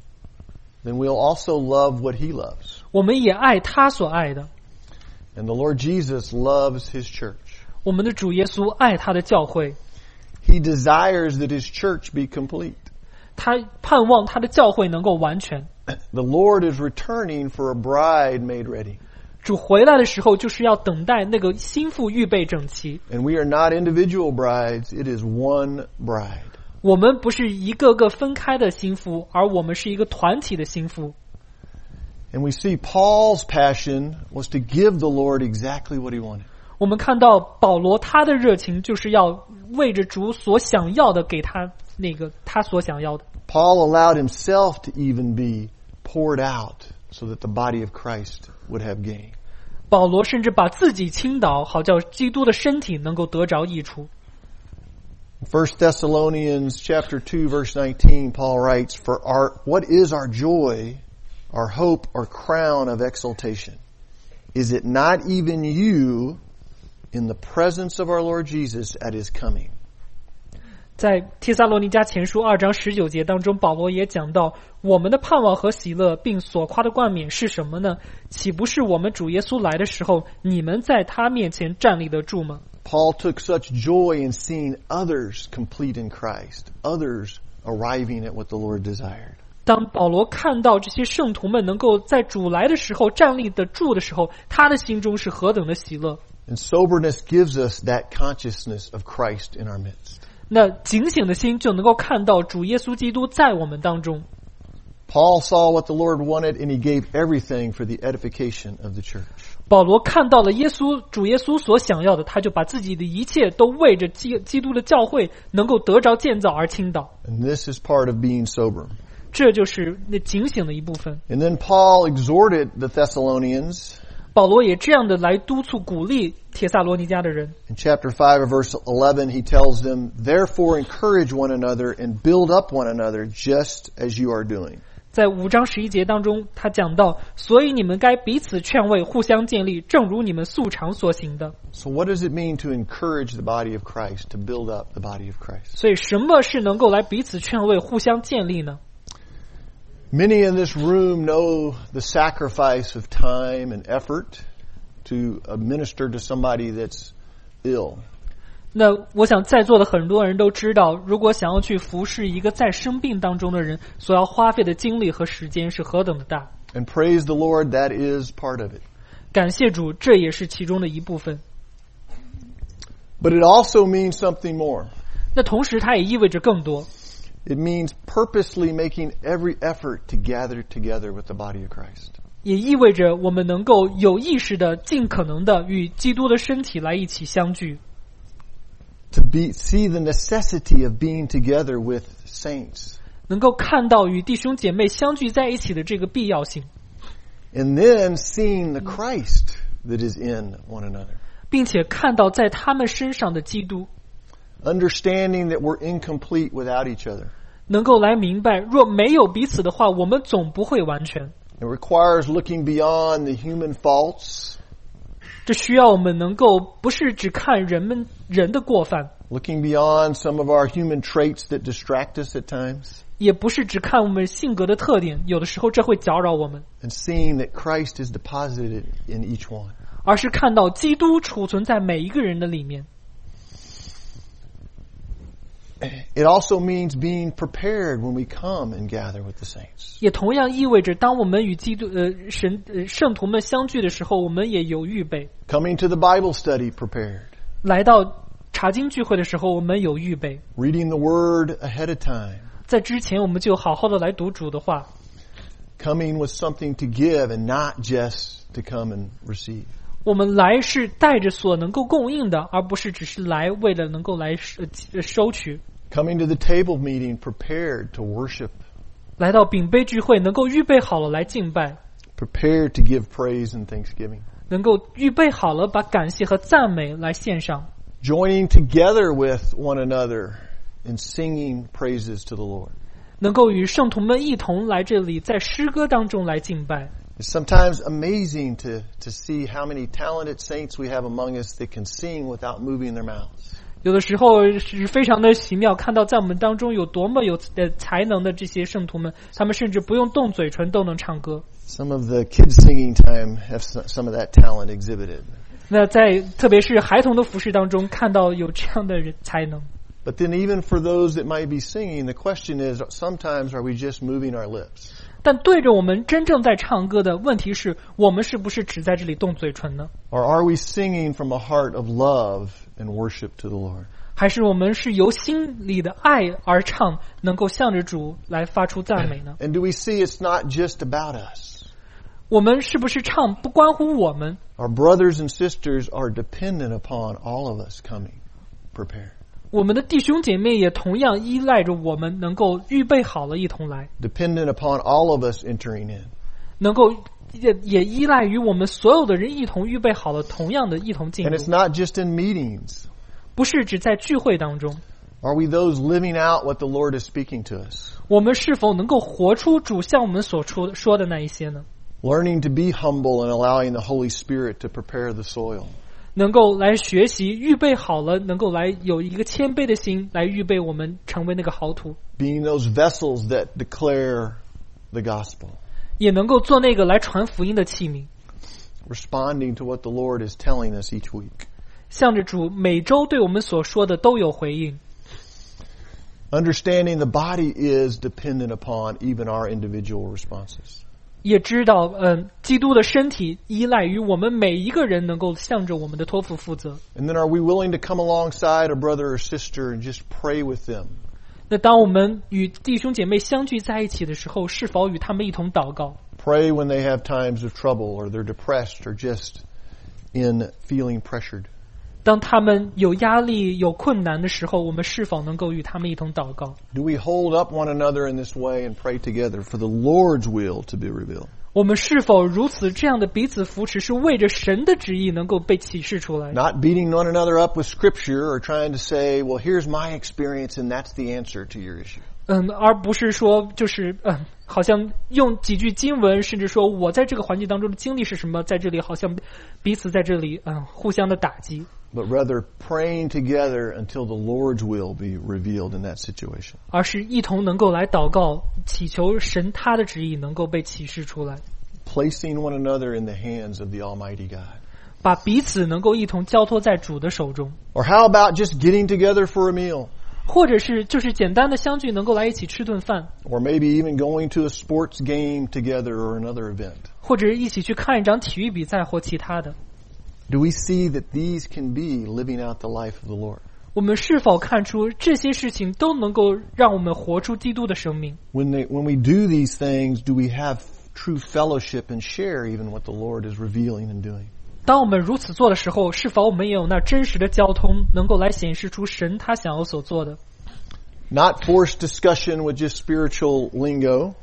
Speaker 1: then we'll also love what He loves.
Speaker 2: 我们也爱他所爱的。
Speaker 1: And the Lord Jesus loves His church.
Speaker 2: 我们的主耶稣爱他的教会，
Speaker 1: He desires that His church be complete.
Speaker 2: 他盼望他的教会能够完全。
Speaker 1: The Lord is returning for a bride made ready.
Speaker 2: 主回来的时候，就是要等待那个心腹预备整齐。
Speaker 1: And we are not individual brides, it is one bride.
Speaker 2: 我们不是一个个分开的心腹，而我们是一个团体的心腹。
Speaker 1: And we see Paul's passion was to give the Lord exactly what He wanted.
Speaker 2: 我们看到保罗他的热情就是要为着主所想要的给他那个他所想要的。
Speaker 1: Paul allowed himself to even be poured out so that the body of Christ would have gain.
Speaker 2: 保罗甚至把自己倾倒，好叫基督的身体能够得着益处。
Speaker 1: 1 Thessalonians chapter 2 verse 19, Paul writes, what is our joy, our hope, our crown of exaltation? Is it not even you in the presence of our Lord Jesus at His coming?
Speaker 2: 在帖撒罗尼迦前书2章19节当中，保罗也讲到，我们的盼望和喜乐并所夸的冠冕是什么呢？岂不是我们主耶稣来的时候，你们在他面前站立得住吗？
Speaker 1: Paul took such joy in seeing others complete in Christ, others arriving at what the Lord desired.
Speaker 2: 当保罗看到这些圣徒们能够在主来的时候站立得住的时候，他的心中是何等的喜乐。
Speaker 1: And soberness gives us that consciousness of Christ in our midst.
Speaker 2: 那警醒的心就能够看到主耶稣基督在我们当中。
Speaker 1: Paul saw what the Lord wanted and he gave everything for the edification of the church.
Speaker 2: 保罗看到了主耶稣所想要的，他就把自己的一切都为着基督的教会能够得着建造而倾倒。
Speaker 1: And this is part of being sober.
Speaker 2: 这就是那警醒的一部分。
Speaker 1: And then Paul exhorted the Thessalonians
Speaker 2: 保罗也这样的来督促鼓励帖撒罗尼迦的人。
Speaker 1: in chapter 5 of verse 11, he tells them, therefore encourage one another and build up one another just as you are doing.
Speaker 2: 在5章11节当中，他讲到，所以你们该彼此劝慰，互相建立，正如你们素常所行的。
Speaker 1: So what does it mean to encourage the body of Christ, to build up the body of Christ?
Speaker 2: 所以什么是能够来彼此劝慰，互相建立呢？
Speaker 1: Many in this room know the sacrifice of time and effort to minister to somebody that's ill.
Speaker 2: 那我想在座的很多人都知道，如果想要去服侍一个在生病当中的人，所要花费的精力和时间是何等的大。
Speaker 1: And praise the Lord, that is part of it.
Speaker 2: 感谢主，这也是其中的一部分。
Speaker 1: But it also means something more.
Speaker 2: 那同时它也意味着更多。
Speaker 1: It means purposely making every effort to gather together with the body of Christ.
Speaker 2: 也意味着我们能够有意识的、尽可能的与基督的身体来一起相聚。
Speaker 1: To see the necessity of being together with saints.
Speaker 2: 能够看到与弟兄姐妹相聚在一起的这个必要性。
Speaker 1: And then seeing the Christ that is in one another.
Speaker 2: 并且看到在他们身上的基督，
Speaker 1: Understanding that we're incomplete without each other.
Speaker 2: 能够来明白，若没有彼此的话，我们总不会完全。
Speaker 1: It requires looking beyond the human faults,
Speaker 2: 这需要我们能够不是只看人的过犯，
Speaker 1: looking beyond some of our human traits that distract us at times,
Speaker 2: 也不是只看我们性格的特点，有的时候这会搅扰我们，
Speaker 1: and seeing that Christ is deposited in each one.
Speaker 2: 而是看到基督储存在每一个人的里面。
Speaker 1: It also means being prepared when we come and gather with the saints.
Speaker 2: 也同样意味着，当我们与圣徒们相聚的时候，我们也有预备。
Speaker 1: Coming to the Bible study prepared.
Speaker 2: 来到查经聚会的时候，我们有预备。
Speaker 1: Reading the Word ahead of time.
Speaker 2: 在之前，我们就好好的来读主的话。
Speaker 1: Coming with something to give and not just to come and receive.
Speaker 2: 我们来是带着所能够供应的，而不是只是来为了能够来收取。
Speaker 1: Coming to the table meeting prepared to worship.
Speaker 2: 来到饼杯聚会，能够预备好了来敬拜，
Speaker 1: Prepared to give praise and thanksgiving.
Speaker 2: 能够预备好了把感谢和赞美来献上，
Speaker 1: Joining together with one another in singing praises to the Lord.
Speaker 2: 能够与圣徒们一同来这里，在诗歌当中来敬拜。
Speaker 1: It's sometimes amazing to see how many talented saints we have among us that can sing without moving their mouths.
Speaker 2: 有的时候是非常的奇妙，看到在我们当中有多么有才能的这些圣徒们，他们甚至不用动嘴唇都能唱歌。
Speaker 1: Some of the kids singing time have some of that talent exhibited.
Speaker 2: 那在特别是孩童的服事当中，看到有这样的才能。
Speaker 1: But then even for those that might be singing, the question is, sometimes are we just moving our lips?
Speaker 2: 但对着我们真正在唱歌的问题是，我们是不是只在这里动嘴唇呢？
Speaker 1: Or are we singing from a heart of love and worship to the Lord?
Speaker 2: 还是我们是由心里的爱而唱，能够向着主来发出赞美呢？
Speaker 1: And do we see it's not just about us?
Speaker 2: 我们是不是唱不关乎我们？
Speaker 1: Our brothers and sisters are dependent upon all of us coming prepared.
Speaker 2: 我们的弟兄姐妹也同样依赖着我们能够预备好了一同来，
Speaker 1: Dependent upon all of us entering in.
Speaker 2: 能够也依赖于我们所有的人一同预备好了，同样的一同进
Speaker 1: And
Speaker 2: 入，
Speaker 1: it's not just in meetings.
Speaker 2: 不是只在聚会当中。
Speaker 1: Are we those living out what the Lord is speaking to us?
Speaker 2: 我们是否能够活出主向我们所说的那一些呢？
Speaker 1: Learning to be humble and allowing the Holy Spirit to prepare the soil.
Speaker 2: 能够来学习，预备好了，能够来有一个谦卑的心，来预备我们成为那个好土，
Speaker 1: Being those vessels that declare the gospel.
Speaker 2: 也能够做那个来传福音的器皿，
Speaker 1: Responding to what the Lord is telling us each week.
Speaker 2: 向着主每周对我们所说的都有回应。
Speaker 1: Understanding the body is dependent upon even our individual responses.
Speaker 2: 也知道，基督的身体依赖于我们每一个人能够向着我们的托付负责。
Speaker 1: And then are we willing to come alongside a brother or sister and just pray with them?
Speaker 2: 那当我们与弟兄姐妹相聚在一起的时候，是否与他们一同祷告？
Speaker 1: Pray when they have times of trouble or they're depressed or just in feeling pressured.
Speaker 2: 当他们有压力、有困难的时候，我们是否能够与他们一同祷告？
Speaker 1: Do we hold up one another in this way and pray together for the Lord's will to be revealed?
Speaker 2: 我们是否如此这样的彼此扶持，是为着神的旨意能够被启示出来？
Speaker 1: Not beating one another up with scripture or trying to say, well, here's my experience and that's the answer to your issue.
Speaker 2: 而不是说就是好像用几句经文，甚至说我在这个环境当中的经历是什么，在这里好像彼此在这里互相的打击。
Speaker 1: But rather praying together until the Lord's will be revealed in that situation.
Speaker 2: 而是一同能够来祷告，祈求神他的旨意能够被启示出来，
Speaker 1: Placing one another in the hands of the Almighty God.
Speaker 2: 把彼此能够一同交托在主的手中。
Speaker 1: Or how about just getting together for a meal?
Speaker 2: 或者是就是简单的相聚，能够来一起吃顿饭，
Speaker 1: Or maybe even going to a sports game together or another event.
Speaker 2: 或者一起去看一场体育比赛或其他的。
Speaker 1: Do we see that these can be living out the life of the Lord?
Speaker 2: 我们是否看出这些事情都能够让我们活出基督的生命？
Speaker 1: When we do these things, do we have true fellowship and share even what the Lord is revealing and doing?
Speaker 2: 当我们如此做的时候，是否我们也有那真实的交通，能够来显示出神他想要所做的？
Speaker 1: Not forced discussion with just spiritual lingo.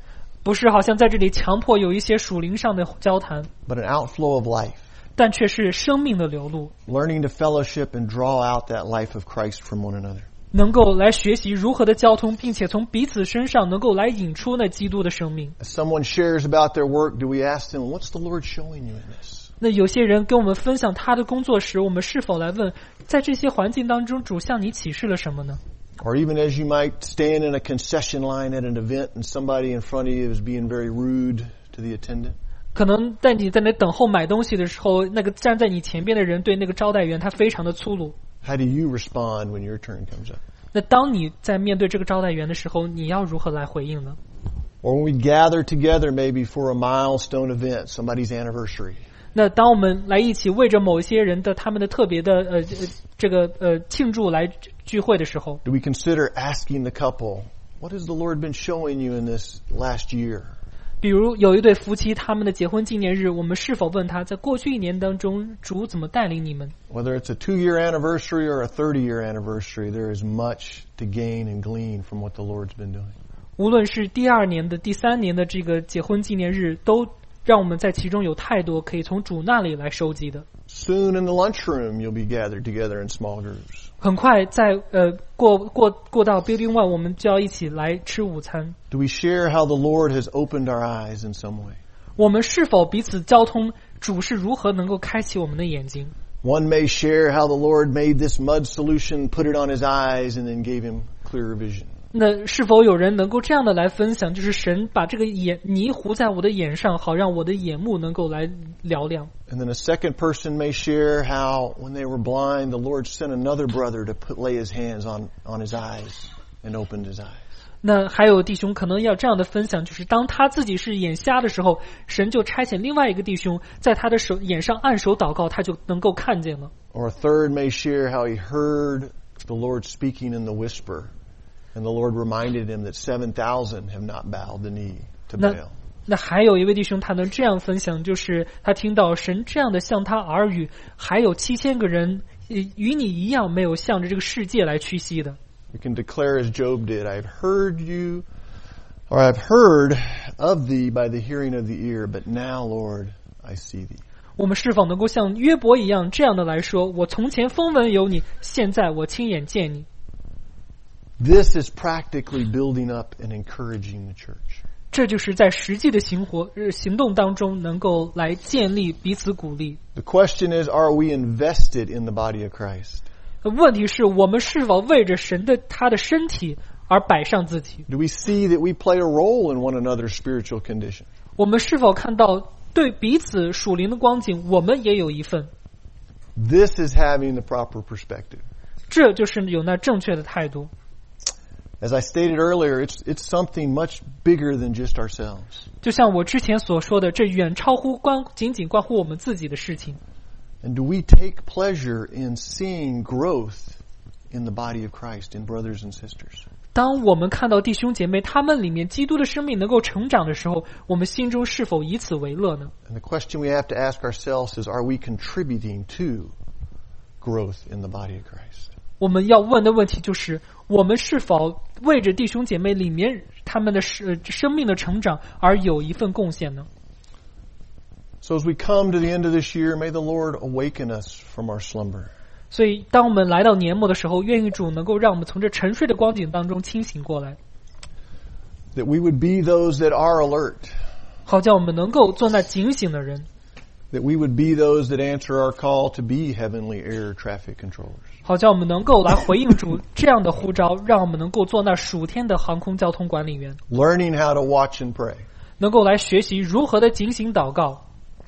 Speaker 2: 不是好像在这里强迫有一些属灵上的交谈，
Speaker 1: but an outflow of life.
Speaker 2: 但却是生命的流露，
Speaker 1: Learning to fellowship and draw out that life of Christ from one another.
Speaker 2: 能够来学习如何的交通，并且从彼此身上能够来引出那基督的生命。
Speaker 1: As someone shares about their work, do we ask them, what's the Lord showing you in this?
Speaker 2: 那有些人跟我们分享他的工作时，我们是否来问，在这些环境当中，主向你启示了什么呢？
Speaker 1: Or even as you might stand in a concession line at an event and somebody in front of you is being very rude to the attendant.
Speaker 2: 可能在你在那等候买东西的时候，那个站在你前边的人对那个招待员他非常的粗鲁。
Speaker 1: How do you respond when your turn comes up?
Speaker 2: 那当你在面对这个招待员的时候，你要如何来回应呢？
Speaker 1: Or when we gather together maybe for a milestone event, somebody's anniversary.
Speaker 2: 那当我们来一起为着某一些人的他们的特别的庆祝来聚会的时候，
Speaker 1: Do we consider asking the couple, what has the Lord been showing you in this last year?
Speaker 2: 比如有一对夫妻他们的结婚纪念日，我们是否问他在过去1年当中主怎么带领你们？
Speaker 1: Whether it's a 2-year anniversary or a 30-year anniversary, there is much to gain and glean from what the Lord's been doing.
Speaker 2: 无论是第2年的、第3年的这个结婚纪念日，都让我们在其中有太多可以从主那里来收集的。
Speaker 1: Soon in the lunchroom, you'll be gathered together in small groups.
Speaker 2: 很快在过到 Building One， 我们就要一起来吃午餐。
Speaker 1: Do we share how the Lord has opened our eyes in some way?
Speaker 2: 我们是否彼此交通，主是如何能够开启我们的眼睛？
Speaker 1: One may share how the Lord made this mud solution, put it on his eyes, and then gave him clearer vision.
Speaker 2: 那是否有人能够这样的来分享，就是神把这个泥糊在我的眼上，好让我的眼目能够来嘹亮。
Speaker 1: And then a second person may share how when they were blind, the Lord sent another brother to lay his hands on his eyes and opened his eyes.
Speaker 2: 那还有弟兄可能要这样的分享，就是当他自己是眼瞎的时候，神就差遣另外一个弟兄在他的眼上按手祷告，他就能够看见了。
Speaker 1: Or a third may share how he heard the Lord speaking in the whisper, and the Lord reminded him that 7,000 have not bowed the knee to Baal.
Speaker 2: 那还有一位弟兄，他能这样分享，就是他听到神这样的向他耳语，还有7000个人与你一样没有向着这个世界来屈膝的。
Speaker 1: We can declare as Job did, I've heard you, or I've heard of thee by the hearing of the ear, but now, Lord, I see thee.
Speaker 2: 我们是否能够像约伯一样这样的来说，我从前风闻有你，现在我亲眼见你。
Speaker 1: This is practically building up and encouraging the church.
Speaker 2: 这就是在实际的行动当中能够来建立彼此鼓励。
Speaker 1: The question is, are we invested in the body of Christ?
Speaker 2: 问题是我们是否为着他的身体而摆上自己？
Speaker 1: Do we see that we play a role in one another's spiritual condition?
Speaker 2: 我们是否看到对彼此属灵的光景，我们也有一份？
Speaker 1: This is having the proper perspective.
Speaker 2: 这就是有那正确的态度。
Speaker 1: As I stated earlier, it's something much bigger than just ourselves.
Speaker 2: 就像我之前所说的，这远超乎仅仅关乎我们自己的事情。
Speaker 1: And do we take pleasure in seeing growth in the body of Christ, in brothers and sisters?
Speaker 2: 当我们看到弟兄姐妹他们里面基督的生命能够成长的时候，我们心中是否以此为乐呢？
Speaker 1: And the question we have to ask ourselves is, are we contributing to growth in the body of Christ?
Speaker 2: 我们要问的问题就是，我们是否为着弟兄姐妹里面他们的生命的成长而有一份贡献呢？
Speaker 1: So as we come to the end of this year, may the Lord awaken us from our slumber.
Speaker 2: 所以，当我们来到年末的时候，愿意主能够让我们从这沉睡的光景当中清醒过来，
Speaker 1: That we would be those that are alert.
Speaker 2: 好叫我们能够做那警醒的人，
Speaker 1: That we would be those that answer our call to be heavenly air traffic controllers.
Speaker 2: 好叫我们能够来回应主这样的呼召，让我们能够做那属天的航空交通管理员，
Speaker 1: Learning how to watch and pray.
Speaker 2: 能够来学习如何的警醒祷告。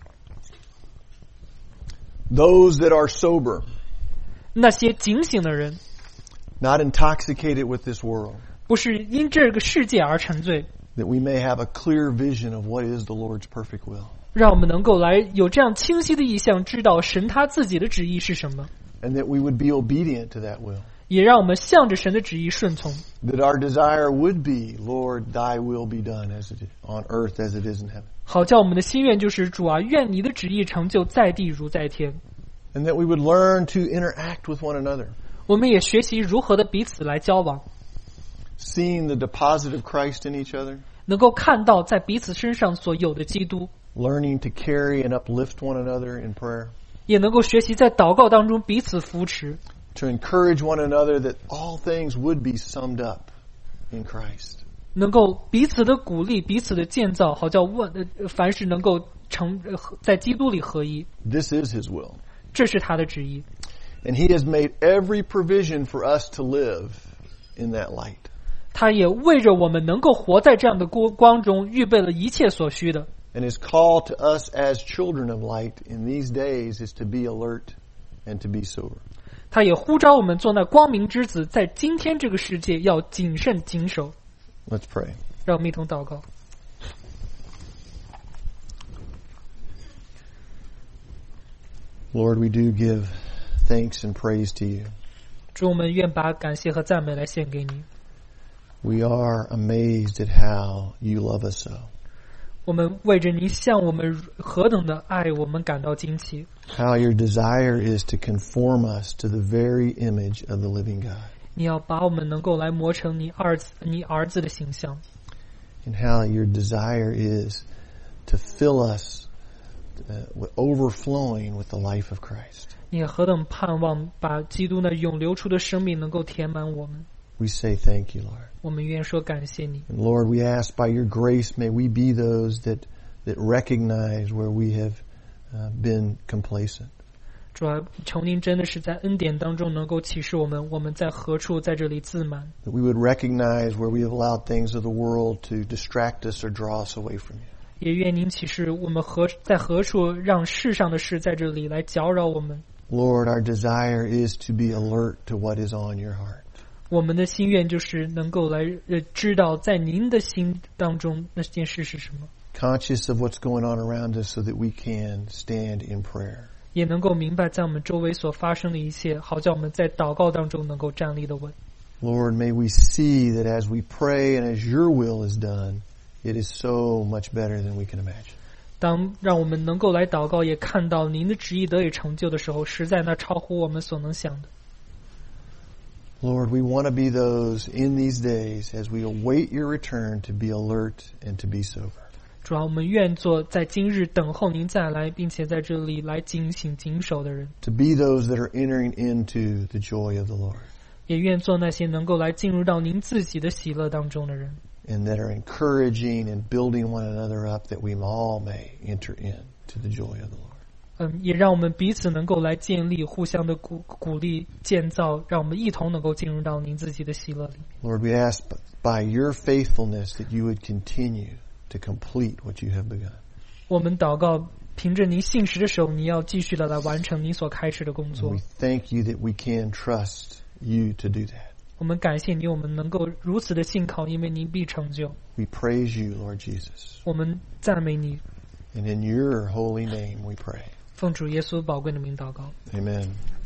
Speaker 1: Those that are sober.
Speaker 2: 那些警醒的人，
Speaker 1: Not intoxicated with this world.
Speaker 2: 不是因这个世界而沉醉，
Speaker 1: That we may have a clear vision of what is the Lord's perfect will.
Speaker 2: 让我们能够来有这样清晰的意向，知道神他自己的旨意是什么，
Speaker 1: And that we would be obedient to that will.
Speaker 2: 也让我们向着神的旨意顺从。
Speaker 1: That our desire would be, Lord, thy will be done as it is on earth as it is in heaven.
Speaker 2: 好叫我们的心愿就是主啊，愿你的旨意成就在地如在天。
Speaker 1: And that we would learn to interact with one another.
Speaker 2: 我们也学习如何的彼此来交往，
Speaker 1: Seeing the deposit of Christ in each other.
Speaker 2: 能够看到在彼此身上所有的基督，
Speaker 1: learning to carry and uplift one another in prayer,
Speaker 2: 也能够学习在祷告当中彼此扶持，
Speaker 1: to encourage one another that all things would be summed up in Christ.
Speaker 2: 能够彼此的鼓励，彼此的建造，好叫凡事能够在基督里合一。
Speaker 1: This is His will.
Speaker 2: 这是他的旨意，
Speaker 1: And He has made every provision for us to live in that light.
Speaker 2: 他也为着我们能够活在这样的光中预备了一切所需的。
Speaker 1: And His call to us as children of light in these days is to be alert and to be sober.
Speaker 2: 他也呼召我们做那光明之子，在今天这个世界要谨慎谨守。
Speaker 1: Let's pray.
Speaker 2: 让我们一同祷告。
Speaker 1: Lord, we do give thanks and praise to You.
Speaker 2: 主，我们愿把感谢和赞美来献给你。
Speaker 1: We are amazed at how You love us so.
Speaker 2: 我们为着你向我们何等的爱，我们感到惊奇。
Speaker 1: How Your desire is to conform us to the very image of the living God.
Speaker 2: 你要把我们能够来磨成你儿子的形象，
Speaker 1: And how Your desire is to fill us overflowing with the life of Christ.
Speaker 2: 你也何等盼望把基督那永流出的生命能够填满我们。
Speaker 1: We say thank You, Lord.
Speaker 2: 我们愿说感谢你。
Speaker 1: And Lord, we ask by Your grace, may we be those that recognize where we have been complacent.
Speaker 2: 主啊，求您真的是在恩典当中能够启示我们，我们在何处在这里自满。
Speaker 1: That we would recognize where we have allowed things of the world to distract us or draw us away from You.
Speaker 2: 也愿您启示我们在何处让世上的事在这里来搅扰我们。
Speaker 1: Lord, our desire is to be alert to what is on Your heart.
Speaker 2: 我们的心愿就是能够来知道在您的心当中那件事是什么，
Speaker 1: Conscious of what's going on around us so that we can stand in prayer.
Speaker 2: 也能够明白在我们周围所发生的一切，好叫我们在祷告当中能够站立得稳。
Speaker 1: Lord, may we see that as we pray and as Your will is done, it is so much better than we can imagine.
Speaker 2: 当让我们能够来祷告，也看到您的旨意得以成就的时候，实在那超乎我们所能想的。
Speaker 1: Lord, we want to be those in these days as we await Your return to be alert and to be sober.
Speaker 2: 主要我们愿做在今日等候您再来，并且在这里来警醒谨守的人，
Speaker 1: To be those that are entering into the joy of the Lord
Speaker 2: 也愿做那些能够来进入到您自己的喜乐当中的人，
Speaker 1: and that are encouraging and building one another up that we all may enter into the joy of the Lord.
Speaker 2: 也让我们彼此能够来建立互相的鼓励建造，让我们一同能够进入到您自己的喜乐里。
Speaker 1: Lord, we ask by Your faithfulness that You would continue to complete what You have begun.
Speaker 2: 我们祷告，凭着您信实的手，你要继续的来完成您所开始的工作
Speaker 1: We。thank You that we can trust You to do that.
Speaker 2: 我们感谢你，我们能够如此的信靠，因为您必成就。
Speaker 1: We praise You, Lord Jesus.
Speaker 2: 我们赞美你，
Speaker 1: And in Your holy name we pray.
Speaker 2: 奉主耶稣宝贵的名祷告。
Speaker 1: Amen.